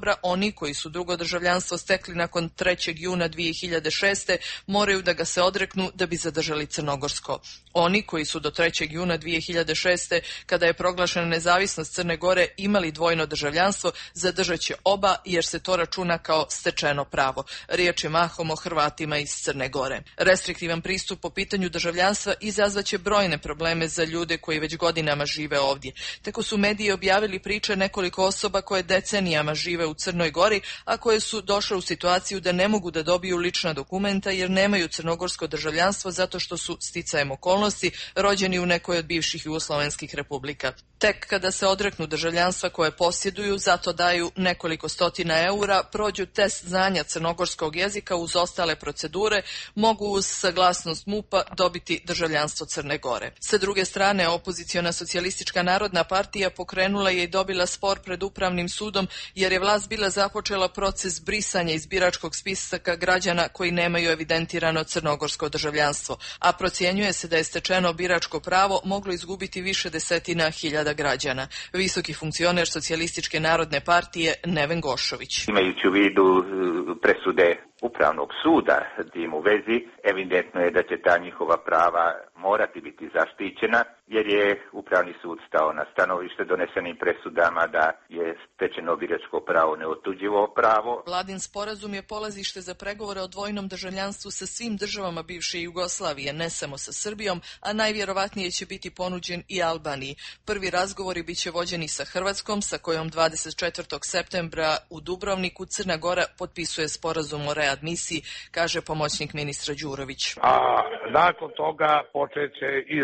oktobra, oni koji su drugo državljanstvo stekli nakon 3. juna 2006. moraju da ga se odreknu da bi zadržali crnogorsko. Oni koji su do 3. juna 2006. kada je proglašena nezavisnost Crne Gore imali dvojno državljanstvo, zadržat će oba jer se to računa kao stečeno pravo. Riječ je mahom o Hrvatima iz Crne Gore. Restriktivan pristup po pitanju državljanstva izazvaće brojne probleme za ljude koji već godinama žive ovdje. Tako su mediji objavili priče nekoliko osoba koje decenijama žive u Crnoj Gori, a koje su došle u situaciju da ne mogu da dobiju lična dokumenta jer nemaju crnogorsko državljanstvo zato što su sticajem okolnosti rođeni u nekoj od bivših jugoslovenskih republika. Tek kada se odreknu državljanstva koje posjeduju, zato daju nekoliko stotina eura, prođu test znanja crnogorskog jezika uz ostale procedure, mogu uz saglasnost MUP-a dobiti državljanstvo Crne Gore. Sa druge strane, opoziciona Socijalistička narodna partija pokrenula je i dobila spor pred Upravnim sudom jer je vlast bila započela proces brisanja iz biračkog spiska građana koji nemaju evidentirano crnogorsko državljanstvo, a procjenjuje se da je stečeno biračko pravo moglo izgubiti više desetina hiljada građana. Visoki funkcioner Socijalističke narodne partije Neven Gošović. Imajući u vidu presude Upravnog suda tim u vezi, evidentno je da će ta njihova prava morati biti zaštićena, jer je Upravni sud stao na stanovište donesenim presudama da je stečeno biračko pravo neotuđivo pravo. Vladin sporazum je polazište za pregovore o dvojnom državljanstvu sa svim državama bivše Jugoslavije, ne samo sa Srbijom, a najvjerovatnije će biti ponuđen i Albaniji. Prvi razgovori bit će vođeni sa Hrvatskom, sa kojom 24. septembra u Dubrovniku Crna Gora potpisuje sporazum o readmisiji, kaže pomoćnik ministra Đurović. A nakon toga počeće i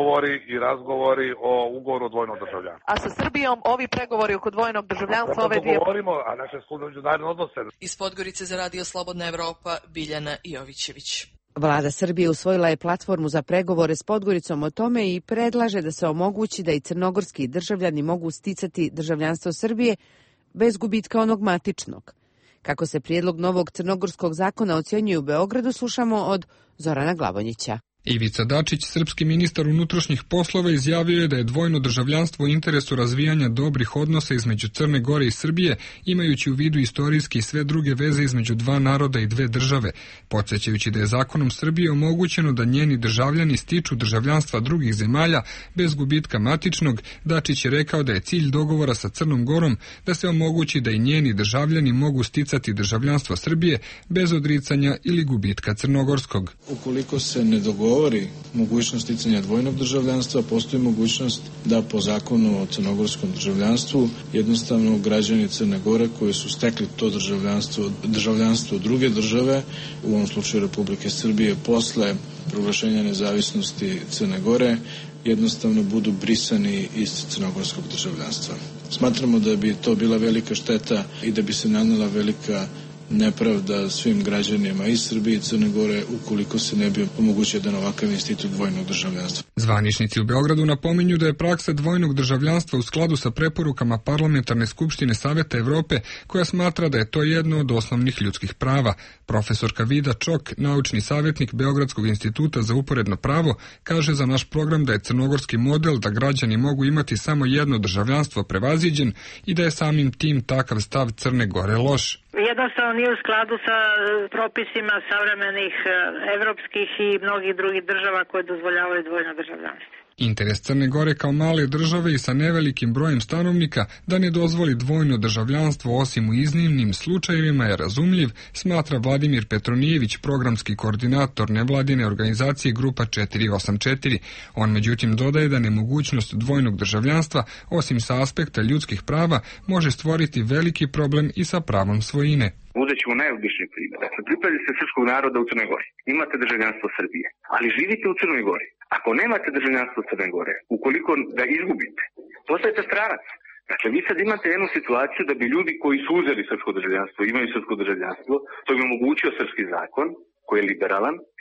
razgovori o ugovoru o dvojnom državljanstvu. A sa Srbijom ovi pregovori oko dvojnog državljanstva ove dvije... Govorimo, a naše sklone međunarodne odnose. Iz Podgorice za Radio Slobodna Evropa, Biljana Jovićević. Vlada Srbije usvojila je platformu za pregovore s Podgoricom o tome i predlaže da se omogući da i crnogorski državljani mogu sticati državljanstvo Srbije bez gubitka onog matičnog. Kako se prijedlog novog crnogorskog zakona ocjenjuje u Beogradu, slušamo od Zorana Glavonjića. Ivica Dačić, srpski ministar unutrašnjih poslova, izjavio je da je dvojno državljanstvo u interesu razvijanja dobrih odnosa između Crne Gore i Srbije, imajući u vidu istorijski i sve druge veze između dva naroda i dve države. Podsjećajući da je zakonom Srbije omogućeno da njeni državljani stiču državljanstva drugih zemalja bez gubitka matičnog, Dačić je rekao da je cilj dogovora sa Crnom Gorom da se omogući da i njeni državljani mogu sticati državljanstvo Srbije bez odricanja ili gubitka crnogorskog. Ukoliko se ne dogovori mogućnost sticanja dvojnog državljanstva, postoji mogućnost da po zakonu o crnogorskom državljanstvu jednostavno građani Crne Gore koji su stekli to državljanstvo druge države, u ovom slučaju Republike Srbije, posle proglašenja nezavisnosti Crne Gore, jednostavno budu brisani iz crnogorskog državljanstva. Smatramo da bi to bila velika šteta i da bi se nanela velika nepravda svim građanima iz Srbije i Crne Gore ukoliko se ne bi omogućio jedan ovakav institut dvojnog državljanstva. Zvaničnici u Beogradu napominju da je praksa dvojnog državljanstva u skladu sa preporukama Parlamentarne skupštine Saveta Evrope, koja smatra da je to jedno od osnovnih ljudskih prava. Profesorka Vida Čok, naučni savjetnik Beogradskog instituta za uporedno pravo, kaže za naš program da je crnogorski model da građani mogu imati samo jedno državljanstvo prevaziđen i da je samim tim takav stav Crne Gore loš. Jednostavno nije u skladu sa propisima savremenih evropskih i mnogih drugih država koje dozvoljavaju dvojno državljanstvo. Interes Crne Gore kao male države i sa nevelikim brojem stanovnika da ne dozvoli dvojno državljanstvo osim u iznimnim slučajevima je razumljiv, smatra Vladimir Petronijević, programski koordinator nevladine organizacije Grupa 484. On međutim dodaje da nemogućnost dvojnog državljanstva, osim sa aspekta ljudskih prava, može stvoriti veliki problem i sa pravom svojine. Uzet ćemo najobičniji primjer. Dakle, pripadate srpskog naroda u Crnoj Gori. Imate državljanstvo Srbije, ali živite u Crnoj Gori. Ako nemate državljanstvo Crne Gore, ukoliko ga izgubite, postajete stranac. Dakle, vi sad imate jednu situaciju da bi ljudi koji su uzeli srpsko državljanstvo, imaju srpsko državljanstvo, to bi omogućio srpski zakon, koji je liberalan,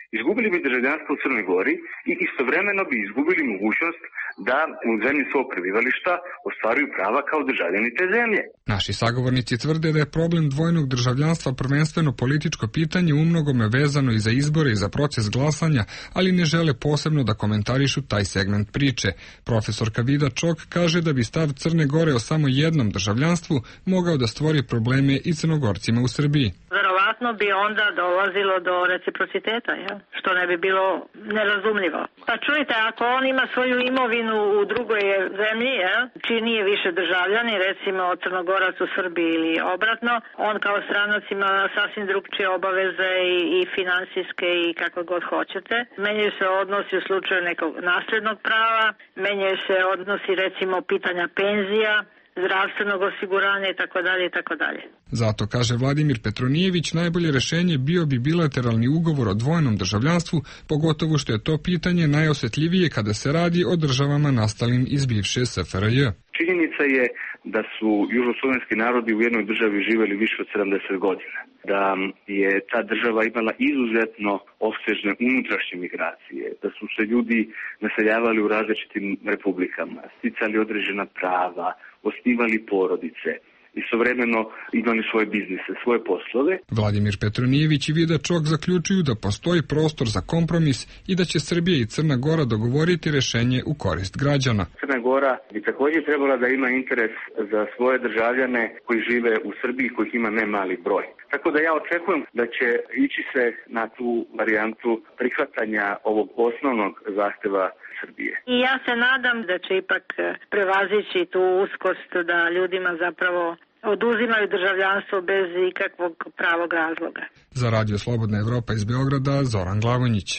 Izgubili bi državljanstvo u Crnoj Gori i istovremeno bi izgubili mogućnost da u zemlji svog prebivališta ostvaruju prava kao državljani te zemlje. Naši sagovornici tvrde da je problem dvojnog državljanstva prvenstveno političko pitanje, umnogome vezano i za izbore i za proces glasanja, ali ne žele posebno da komentarišu taj segment priče. Profesorka Vida Čok kaže da bi stav Crne Gore o samo jednom državljanstvu mogao da stvori probleme i Crnogorcima u Srbiji. Verovatno bi onda dolazilo do reciprociteta, što ne bi bilo nerazumljivo. Pa čujte, ako on ima svoju imovinu u drugoj zemlji, čiji nije više državljani, recimo Crnogorac u Srbiji ili obratno, on kao stranac ima sasvim drugčije obaveze i finansijske i kako god hoćete. Menjaju se odnosi u slučaju nekog nasljednog prava, menjaju se odnosi recimo pitanja penzija, zdravstvenog osiguranja i tako dalje. Zato, kaže Vladimir Petronijević, najbolje rešenje bio bi bilateralni ugovor o dvojnom državljanstvu, pogotovo što je to pitanje najosjetljivije kada se radi o državama nastalim iz bivše SFRJ. Činjenica je da su južnoslovenski narodi u jednoj državi živjeli više od 70 godina. Da je ta država imala izuzetno opsežne unutrašnje migracije, da su se ljudi naseljavali u različitim republikama, sticali određena prava, osnivali porodice, istovremeno imali svoje biznise, svoje poslove. Vladimir Petronijević i Vida Čok zaključuju da postoji prostor za kompromis i da će Srbija i Crna Gora dogovoriti rešenje u korist građana. Crna Gora bi također trebala da ima interes za svoje državljane koji žive u Srbiji, kojih ima ne mali broj. Tako da ja očekujem da će ići se na tu varijantu prihvatanja ovog osnovnog zahteva Srbije. I ja se nadam da će ipak prevazići tu uskost da ljudima zapravo oduzimaju državljanstvo bez ikakvog pravog razloga. Za Radio Slobodna Evropa iz Beograda, Zoran Glavonjić.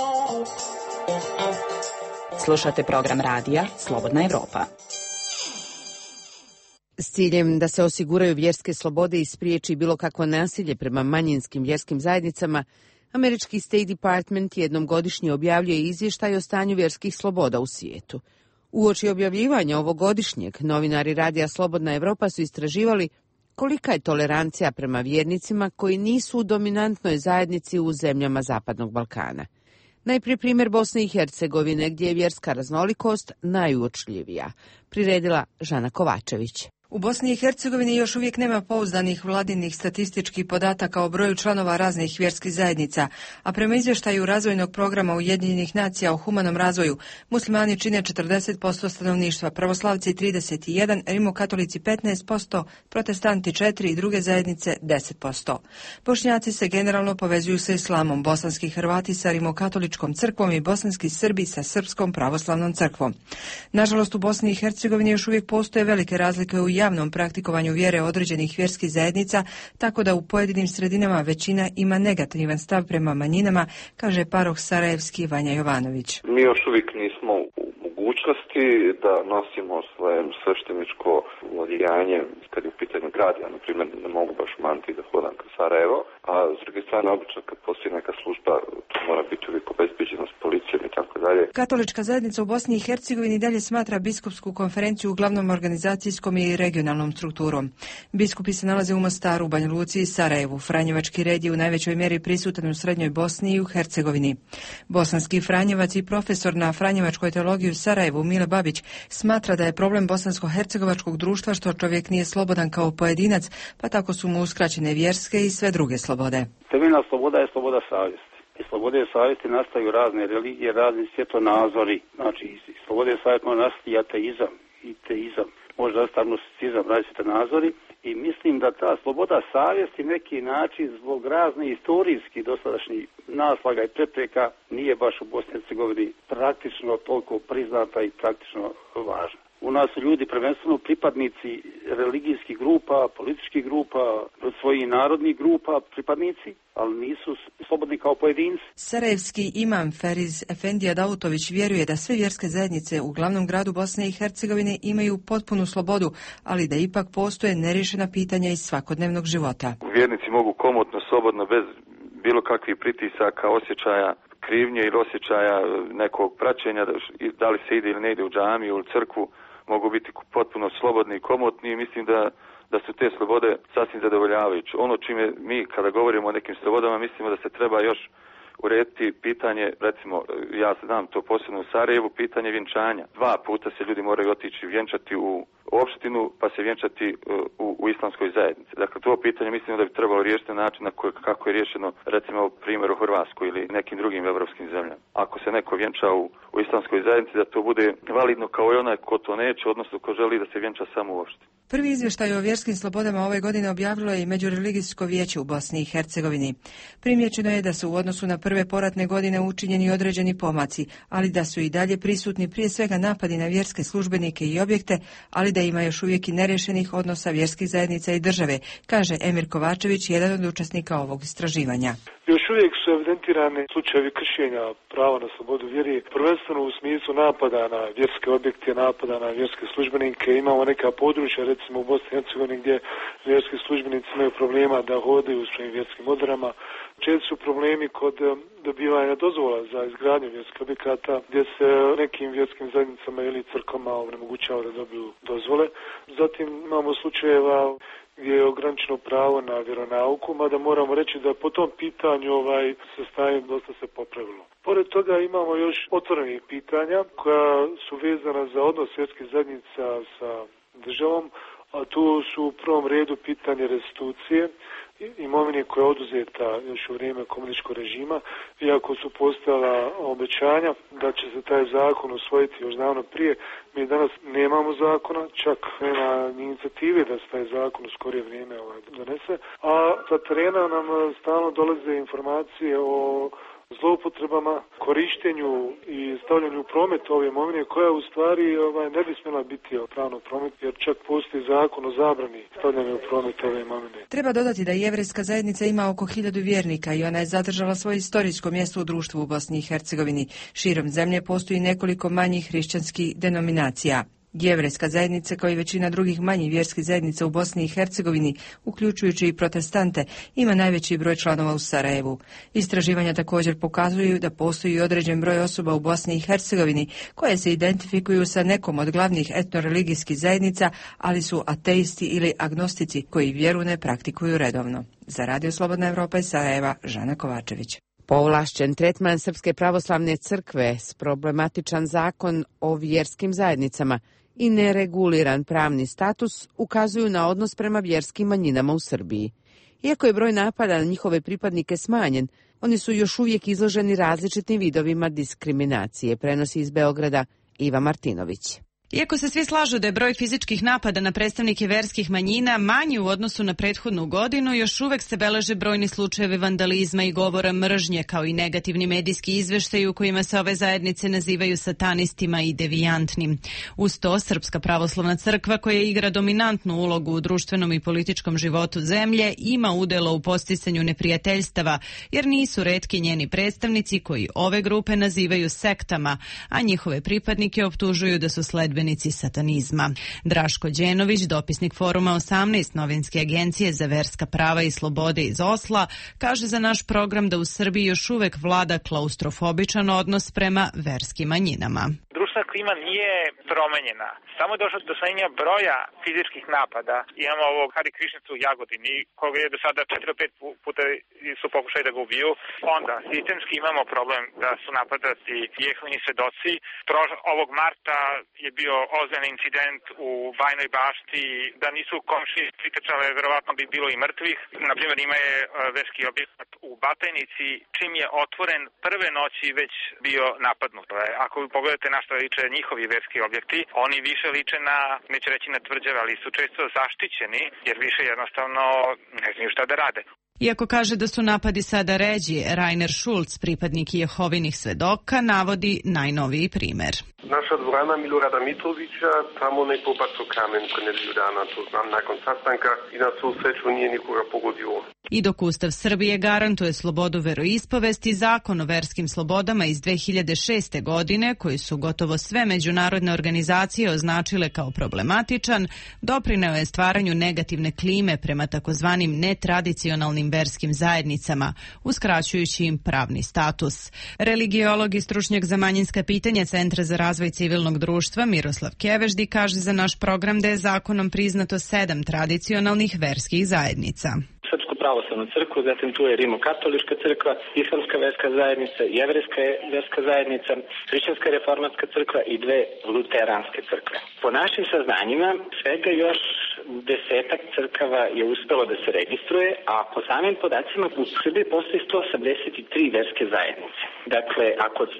Slušate program radija Slobodna Evropa. S ciljem da se osiguraju vjerske slobode i spriječi bilo kakvo nasilje prema manjinskim vjerskim zajednicama, Američki State Department jednom godišnje objavljuje izvještaj o stanju vjerskih sloboda u svijetu. Uoči objavljivanja ovogodišnjeg, novinari Radija Slobodna Evropa su istraživali kolika je tolerancija prema vjernicima koji nisu u dominantnoj zajednici u zemljama Zapadnog Balkana. Najprije primjer Bosne i Hercegovine, gdje je vjerska raznolikost najuočljivija, priredila Žana Kovačević. U Bosni i Hercegovini još uvijek nema pouzdanih vladinih statističkih podataka o broju članova raznih vjerskih zajednica, a prema izvještaju razvojnog programa Ujedinjenih nacija o humanom razvoju, muslimani čine 40% stanovništva, pravoslavci 31%, rimokatolici 15%, protestanti 4% i druge zajednice 10%. Bošnjaci se generalno povezuju sa islamom, bosanski Hrvati sa rimokatoličkom crkvom i bosanski Srbi sa srpskom pravoslavnom crkvom. Nažalost, u Bosni i Hercegovini još uvijek postoje velike razlike u javnom praktikovanju vjere određenih vjerskih zajednica, tako da u pojedinim sredinama većina ima negativan stav prema manjinama, kaže paroh sarajevski Vanja Jovanović. Mi još uvijek nismo u mogućnosti da nosimo svoje svešteničko odijanje kad je u pitanju grad. Ja, na primjer, ne mogu baš maniti da hodam ka Sarajevo, a s druge strane, obično kad postoji neka služba, to mora biti uvijek obezbeđeno s policijom i tako dalje. Katolička zajednica u Bosni i Hercegovini dalje smatra biskupsku konferenciju uglavnom organizacijskom i regionalnom strukturom. Biskupi se nalaze u Mostaru, Banja Luci i Sarajevu. Franjevački red je u najvećoj mjeri prisutan u Srednjoj Bosni i u Hercegovini. Bosanski Franjevac i profesor na Franjevačkoj teologiji u Sarajevu Mile Babić smatra da je problem bosansko-hercegovačkog društva što čovjek nije slobodan kao pojedinac, pa tako su mu uskraćene vjerske i sve druge slobode. Temeljna sloboda je sloboda savjesti. Iz slobode savjesti nastaju razne religije, razni svjetonazori. Znači, iz slobode savjesti može nastati ateizam i teizam, može nastati agnosticizam, različite nazori. I mislim da ta sloboda savjesti neki način zbog razne istorijski dosadašnjih naslaga i prepreka nije baš u Bosni i Hercegovini praktično toliko priznata i praktično važna. U nas su ljudi prvenstveno pripadnici religijskih grupa, političkih grupa, svojih narodnih grupa, pripadnici, ali nisu slobodni kao pojedinci. Sarajevski imam Feriz Efendija Davutović vjeruje da sve vjerske zajednice u glavnom gradu Bosne i Hercegovine imaju potpunu slobodu, ali da ipak postoje nerješena pitanja iz svakodnevnog života. Vjernici mogu komotno, slobodno, bez bilo kakvih pritisaka, osjećaja krivnje ili osjećaja nekog praćenja, da li se ide ili ne ide u džamiju ili crkvu, mogu biti potpuno slobodni i komotni i mislim da su te slobode sasvim zadovoljavajuće. Ono čime mi kada govorimo o nekim slobodama mislimo da se treba još urediti pitanje, recimo, ja znam to posebno u Sarajevu, pitanje vjenčanja. 2 puta se ljudi moraju otići vjenčati u opštinu, pa se vjenčati u islamskoj zajednici. Dakle, to pitanje mislim da bi trebalo riješiti na način kako je riješeno, recimo, primjer u Hrvatskoj ili nekim drugim evropskim zemljama. Ako se neko vjenča u islamskoj zajednici, da to bude validno kao i onaj ko to neće, odnosno ko želi da se vjenča samo u opštini. Prvi izvještaj o vjerskim slobodama ove godine objavilo je i Međureligijsko vijeće u Bosni i Hercegovini. Primjećeno je da su u odnosu na prve poratne godine učinjeni određeni pomaci, ali da su i dalje prisutni prije svega napadi na vjerske službenike i objekte, ali da ima još uvijek i nerešenih odnosa vjerskih zajednica i države, kaže Emir Kovačević, jedan od učesnika ovog istraživanja. Još uvijek su evidentirane slučajevi kršenja prava na slobodu vjere, prvenstveno u smislu napada na vjerske objekte, napada na vjerske službenike. Imamo neka područja, recimo u Bosni i Hercegovini, gdje vjerski službenici imaju problema da hodaju u svojim vjerskim odorama. Često su problemi kod dobivanja dozvola za izgradnju vjerskih objekata, gdje se nekim vjerskim zajednicama ili crkvama onemogućava da dobiju dozvole. Zatim imamo slučajeva gdje je ograničeno pravo na vjeronauku, mada moramo reći da po tom pitanju se stanje dosta se popravilo. Pored toga imamo još otvorenih pitanja koja su vezana za odnos vjerskih zajednica sa državom, a tu su u prvom redu pitanje restitucije imovine koja je oduzeta još u vrijeme komunističkog režima, iako su postojala obećanja da će se taj zakon usvojiti još davno prije. Mi danas nemamo zakona, čak nema ni inicijative da se taj zakon u skorije vrijeme donese, a sa terena nam stalno dolaze informacije o zloupotrebama, korištenju i stavljanju u promet ove imovine koja u stvari ne bi smjela biti pravno promet, jer čak postoji zakon o zabrani stavljanja u promet ove imovine. Treba dodati da jevrejska zajednica ima oko 1000 vjernika i ona je zadržala svoje historijsko mjesto u društvu u Bosni i Hercegovini. Širom zemlje postoji nekoliko manjih hrišćanskih denominacija. Jevrejska zajednica, kao i većina drugih manjih vjerskih zajednica u Bosni i Hercegovini, uključujući i protestante, ima najveći broj članova u Sarajevu. Istraživanja također pokazuju da postoji određen broj osoba u Bosni i Hercegovini koje se identifikuju sa nekom od glavnih etnoreligijskih zajednica, ali su ateisti ili agnostici koji vjeru ne praktikuju redovno. Za Radio Slobodna Evropa iz Sarajeva, Žana Kovačević. Povlašćen tretman Srpske pravoslavne crkve s problematičan zakon o vjerskim zajednicama i nereguliran pravni status ukazuju na odnos prema vjerskim manjinama u Srbiji. Iako je broj napada na njihove pripadnike smanjen, oni su još uvijek izloženi različitim vidovima diskriminacije, prenosi iz Beograda Iva Martinović. Iako se svi slažu da je broj fizičkih napada na predstavnike verskih manjina manji u odnosu na prethodnu godinu, još uvek se beleže brojni slučajevi vandalizma i govora mržnje, kao i negativni medijski izveštaji u kojima se ove zajednice nazivaju satanistima i devijantnim. Uz to, Srpska pravoslavna crkva, koja igra dominantnu ulogu u društvenom i političkom životu zemlje, ima udjelo u posticanju neprijateljstava, jer nisu retki njeni predstavnici koji ove grupe nazivaju sektama, a njihove pripadnike optužuju da su sledbenici satanizma. Draško Đenović, dopisnik Foruma 18 novinske agencije za verska prava i slobode iz Osla, kaže za naš program da u Srbiji još uvek vlada klaustrofobičan odnos prema verskim manjinama. Društvena klima nije promenjena. Samo je došlo do smanjenja broja fizičkih napada. Imamo ovog Hari Krišnicu u Jagodini, koga je do sada 4-5 puta su pokušali da ga ubiju. Onda sistemski imamo problem da su napadati Jehovini svedoci. Ovog marta je bio ozbiljan incident u Bajnoj Bašti. Da nisu komšije pritrčale, verovatno bi bilo i mrtvih. Naprimjer, ima je verski objekat u Batajnici, čim je otvoren prve noći već bio napadnut. Ako vi pogledate na što liče njihovi verski objekti, oni više liče na, neću reći na tvrđave, ali su često zaštićeni, jer više jednostavno ne znaju šta da rade. Iako kaže da su napadi sada ređi, Rainer Schulz, pripadnik Jehovinih svedoka, navodi najnoviji primer. Naša dvorana Milorada Mitrovića, tamo ne pobacio kamen pre nedelju dana, to znam, nakon sastanka i na svu sreću nije nikoga pogodio. I dok Ustav Srbije garantuje slobodu veroispovesti, zakon o verskim slobodama iz 2006. godine, koji su gotovo sve međunarodne organizacije označile kao problematičan, doprineo je stvaranju negativne klime prema takozvanim netradicionalnim verskim zajednicama, uskraćujući im pravni status. Religiolog i stručnjak za manjinska pitanja Centra za razvoj civilnog društva Miroslav Keveždi kaže za naš program da je zakonom priznato 7 tradicionalnih verskih zajednica. Srpsku pravoslavnu crkvu, zatim tu je Rimokatolička crkva, Islamska verska zajednica, Jevrejska verska zajednica, Hrišćanska reformatska crkva i dve luteranske crkve. Po našim saznanjima, svega još 10 crkava je uspelo da se registruje, a po samim podacima u Srbiji postoji 183 verske zajednice. Dakle, ako od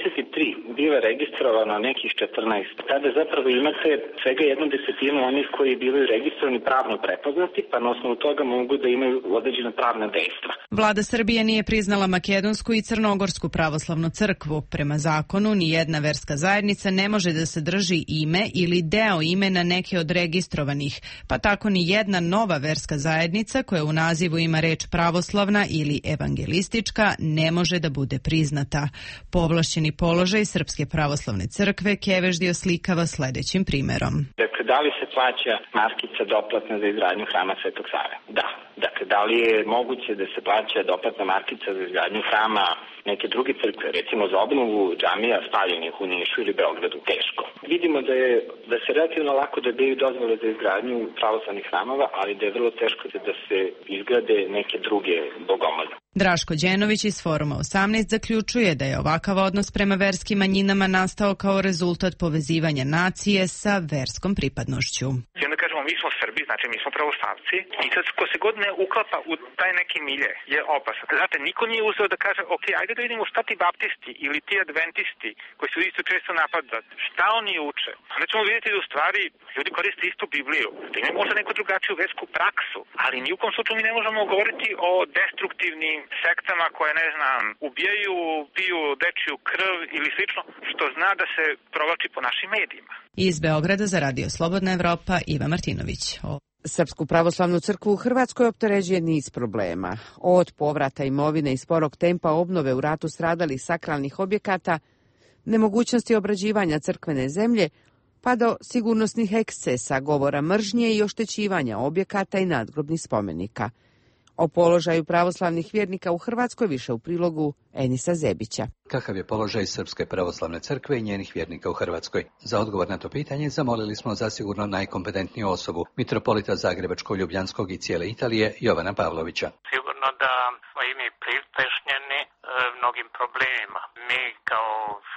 183 biva registrovano nekih 14, tada zapravo imate svega 1/10 onih koji bivaju registrovani pravno prepoznati, pa na osnovu toga mogu da imaju određena pravna dejstva. Vlada Srbije nije priznala makedonsku i crnogorsku pravoslavnu crkvu. Prema zakonu, ni jedna verska zajednica ne može da sadrži ime ili deo imena neke od registrovanih, pa tako ni jedna nova verska zajednica koja u nazivu ima reč pravoslavna ili evangelistička ne može da bude priznata. Povlašćeni položaj Srpske pravoslavne crkve Keveždi oslikava sledećim primerom. Dakle, da li se plaća markica doplatna za izgradnju hrama Svetog Save? Da. Dakle, da li je moguće da se plaća doplatna markica za izgradnju hrama neke druge crkve, recimo za obnovu džamija spaljenih u Nišu ili Beogradu? Teško. Vidimo da se relativno lako dobijaju dozvole za izgradnju pravoslavnih hramova, ali da je vrlo teško da se izgrade neke druge bogomolje. Draško Đenović iz Foruma 18 zaključuje da je ovakav odnos prema verskim manjinama nastao kao rezultat povezivanja nacije sa verskom pripadnošću. I onda kažemo mi smo Srbi, znači mi smo pravoslavci i sad ko se god ne uklapa u taj neki milje je opasan. Znate, niko nije uzeo da kaže ok, ajde da vidimo šta ti baptisti ili ti adventisti koji su isto često napadati, šta oni uče. Onda ćemo vidjeti da u stvari ljudi koriste istu Bibliju, da imaju možda neku drugačiju versku praksu, ali ni u kom slučaju mi ne možemo govoriti o destruktivnim sektama koje, ne znam, ubijaju, piju dečiju krv ili slično, što zna da se provlači po našim medijima. Iz Beograda za Radio Slobodna Evropa, Iva Martinović. Srpsku pravoslavnu crkvu u Hrvatskoj opterećuje niz problema. Od povrata imovine i sporog tempa obnove u ratu stradalih sakralnih objekata, nemogućnosti obrađivanja crkvene zemlje, pa do sigurnosnih ekscesa, govora mržnje i oštećivanja objekata i nadgrobnih spomenika. O položaju pravoslavnih vjernika u Hrvatskoj više u prilogu Enisa Zebića. Kakav je položaj Srpske pravoslavne crkve i njenih vjernika u Hrvatskoj? Za odgovor na to pitanje zamolili smo zasigurno najkompetentniju osobu, mitropolita Zagrebačko-Ljubljanskog i cijele Italije, Jovana Pavlovića. Sigurno da smo i mi pritešnjeni mnogim problemima. Mi kao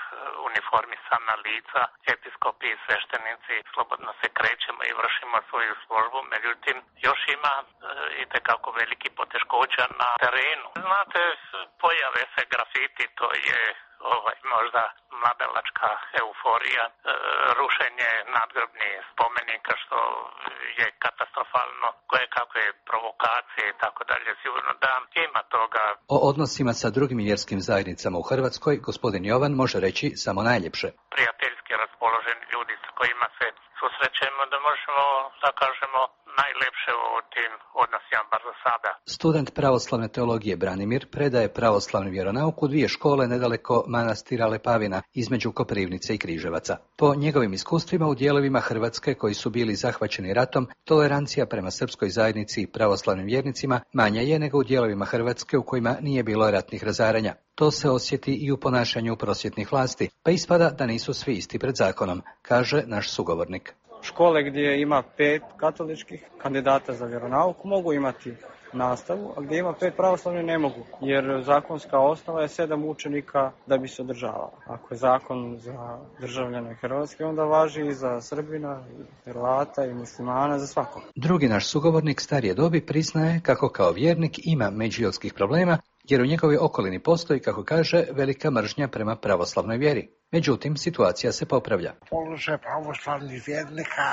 uniformisana lica, episkopi i sveštenici slobodno se krećemo i vršimo svoju službu, međutim još ima itekako veliki poteškoća na terenu. Znate, pojave se grafiti, to je možda mladalačka euforija, rušenje nadgrobnih spomenika što je katastrofalno, koje kakve provokacije i tako dalje, sigurno da ima toga. O odnosima sa drugim vjerskim zajednicama u Hrvatskoj gospodin Jovan može reći samo najljepše. Prijateljski raspoloženi ljudi s kojima se susrećemo, da možemo, da kažemo, najlepše u tim odnosima bar za sada. Student pravoslavne teologije Branimir predaje pravoslavni vjeronauk u 2 škole nedaleko manastira Lepavina između Koprivnice i Križevaca. Po njegovim iskustvima u dijelovima Hrvatske koji su bili zahvaćeni ratom, tolerancija prema srpskoj zajednici i pravoslavnim vjernicima manja je nego u dijelovima Hrvatske u kojima nije bilo ratnih razaranja. To se osjeti i u ponašanju prosvjetnih vlasti, pa ispada da nisu svi isti pred zakonom, kaže naš sugovornik. Škole gdje ima 5 katoličkih kandidata za vjeronauk mogu imati nastavu, a gdje ima 5 pravoslavnih ne mogu, jer zakonska osnova je 7 učenika da bi se održavala. Ako je zakon za državljane Hrvatske, onda važi i za Srbina, i Hrvata, i muslimana, za svakog. Drugi naš sugovornik starije dobi priznaje kako kao vjernik ima međuljudskih problema, jer u njegovoj okolini postoji, kako kaže, velika mržnja prema pravoslavnoj vjeri. Međutim, situacija se popravlja. Položaj pravoslavnih vjernika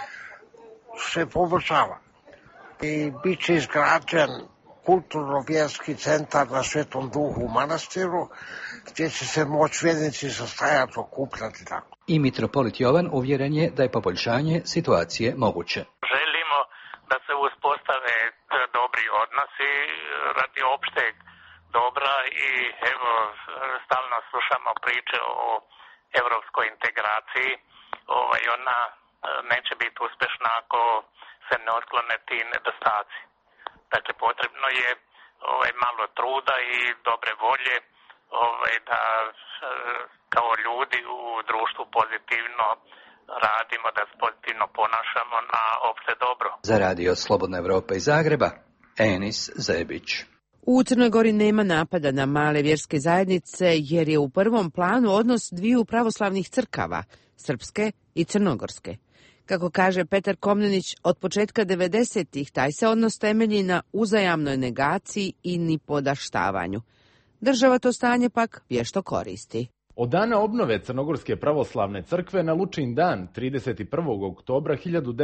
se poboljšava i bit će izgrađen kulturno-vjerski centar na Svetom Duhu u manastiru, gdje će se moći vjernici sastajati, okupljati tako. I mitropolit Jovan uvjeren je da je poboljšanje situacije moguće. Želimo da se uspostave dobri odnosi radi opšteg dobra i evo stalno slušamo priče o evropskoj integraciji. Ona neće biti uspješna ako se ne otklone ti nedostaci. Dakle, potrebno je malo truda i dobre volje da kao ljudi u društvu pozitivno radimo, da se pozitivno ponašamo na opšte dobro. Za Radio Slobodna Evropa iz Zagreba, Enis Zebić. U Crnoj Gori nema napada na male vjerske zajednice jer je u prvom planu odnos dviju pravoslavnih crkava, srpske i crnogorske. Kako kaže Petar Komnenić, od početka 90-ih taj se odnos temelji na uzajamnoj negaciji i nipodaštavanju. Država to stanje pak vješto koristi. Od dana obnove Crnogorske pravoslavne crkve na Lučin dan 31. oktobra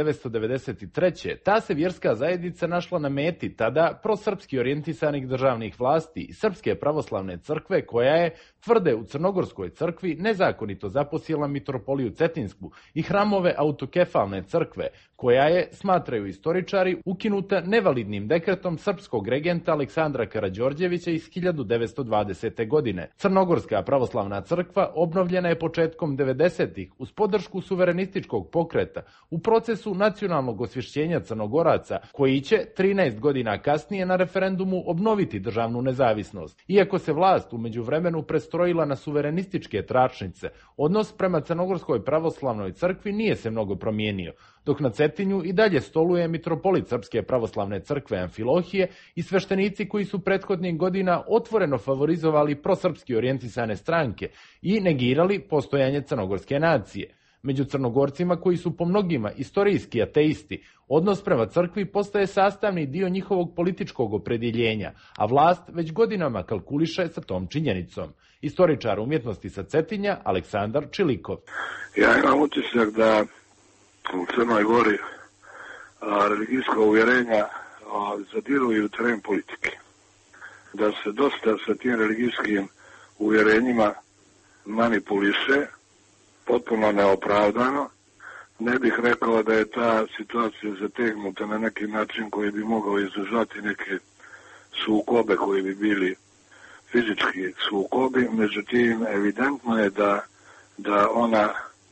1993. ta se vjerska zajednica našla na meti tada prosrpski orijentisanih državnih vlasti i Srpske pravoslavne crkve koja je, tvrde u Crnogorskoj crkvi, nezakonito zaposjela mitropoliju Cetinsku i hramove autokefalne crkve koja je, smatraju istoričari, ukinuta nevalidnim dekretom srpskog regenta Aleksandra Karađorđevića iz 1920. godine. Crnogorska pravoslavna crkva obnovljena je početkom 90-ih uz podršku suverenističkog pokreta u procesu nacionalnog osvješćenja Crnogoraca, koji će 13 godina kasnije na referendumu obnoviti državnu nezavisnost. Iako se vlast u međuvremenu prestrojila na suverenističke tračnice, odnos prema Crnogorskoj pravoslavnoj crkvi nije se mnogo promijenio, dok na Cetinju i dalje stoluje mitropolit Srpske pravoslavne crkve Amfilohije i sveštenici koji su prethodnih godina otvoreno favorizovali prosrpski orijentisane stranke i negirali postojanje crnogorske nacije. Među Crnogorcima, koji su po mnogima istorijski ateisti, odnos prema crkvi postaje sastavni dio njihovog političkog opredjeljenja, a vlast već godinama kalkuliše sa tom činjenicom. Istoričar umjetnosti sa Cetinja Aleksandar Čilikov. Ja imam utisak da u Crnoj Gori religijska uvjerenja zadiruju u teren politike. Da se dosta sa tim religijskim uvjerenjima manipuliše, potpuno neopravdano. Ne bih rekao da je ta situacija zategnuta na neki način koji bi mogao izazvati neke sukobe koji bi bili fizički sukobi, međutim evidentno je da ona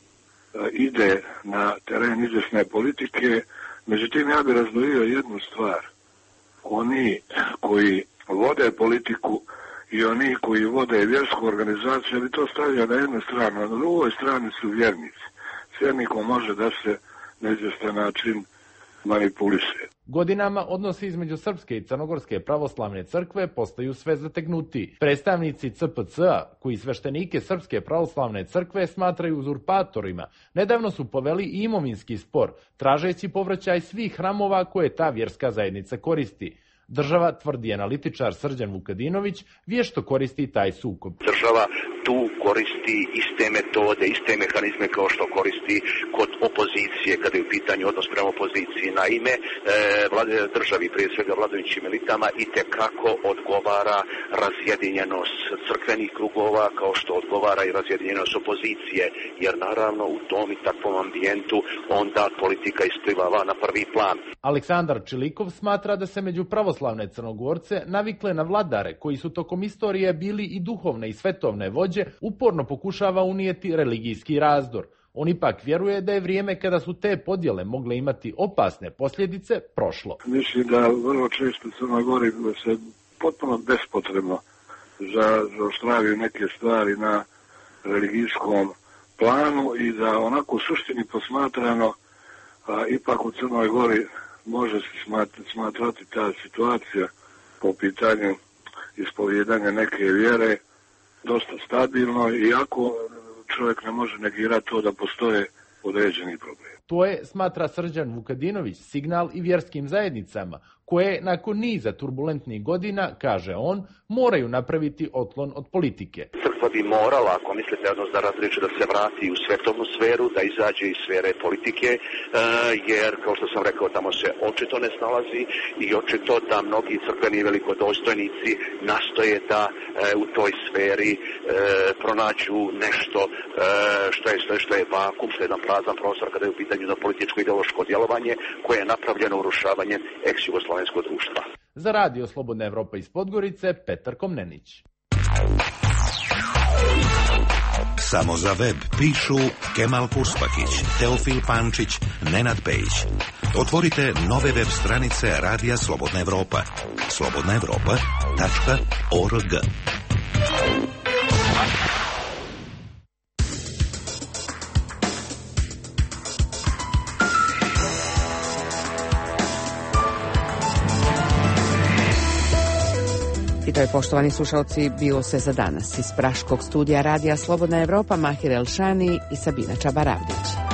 ide na teren izvjesne politike. Međutim, ja bih razdvojio jednu stvar. Oni koji vode politiku i oni koji vode vjersku organizaciju, ja bi to stavio na jednu stranu, a na drugoj strani su vjernici. S vjernikom može da se na izvjestan način manipuliše. Godinama odnosi između Srpske i Crnogorske pravoslavne crkve postaju sve zategnuti. Predstavnici CPC-a, koji sveštenike Srpske pravoslavne crkve smatraju uzurpatorima, nedavno su poveli i imovinski spor, tražeći povraćaj svih hramova koje ta vjerska zajednica koristi. Država, tvrdi analitičar Srđan Vukadinović, vješto koristi taj sukob. Država tu koristi iste metode, iste mehanizme kao što koristi kod opozicije, kada je u pitanju odnos prema opoziciji. Naime, državi, prije svega vladajućim elitama, itekako odgovara razjedinjenost crkvenih krugova, kao što odgovara i razjedinjenost opozicije, jer naravno u tom i takvom ambijentu onda politika isplivava na prvi plan. Aleksandar Čilikov smatra da se među pravoslavne Crnogorce navikle na vladare, koji su tokom istorije bili i duhovne i svetovne vođe, uporno pokušava unijeti religijski razdor. On ipak vjeruje da je vrijeme kada su te podjele mogle imati opasne posljedice prošlo. Mislim da vrlo često u Crnoj Gori se potpuno bespotrebno zaoštravaju neke stvari na religijskom planu i da onako u suštini posmatrano ipak u Crnoj Gori može se smatrati ta situacija po pitanju ispovjedanja neke vjere dosta stabilno, iako čovjek ne može negirati to da postoje određeni problemi. To je, smatra Srđan Vukadinović, signal i vjerskim zajednicama, koje nakon niza turbulentnih godina, kaže on, moraju napraviti otklon od politike. Crkva bi morala, ako mislite odnos da različi, da se vrati u svetovnu sferu, da izađe iz sfere politike, jer, kao što sam rekao, tamo se očito ne snalazi i očito da mnogi crkveni velikodostojnici nastoje da u toj sferi pronađu nešto što je vakum, što je jedan prazan prostor kada je u pitanju na političko ideološko djelovanje koje je napravljeno urušavanjem ex-jugoslovenskog društva. Za Radio Slobodna Evropa iz Podgorice, Petar Komnenić. Samo za web pišu Kemal Purspakić, Teofil Pančić, Nenad Pejić. Otvorite nove web stranice Radija Slobodna Evropa. slobodnaevropa.org. To je, poštovani slušalci, bilo sve za danas. Iz Praškog studija Radija Slobodna Evropa, Mahir Elšani i Sabina Čabaravdić.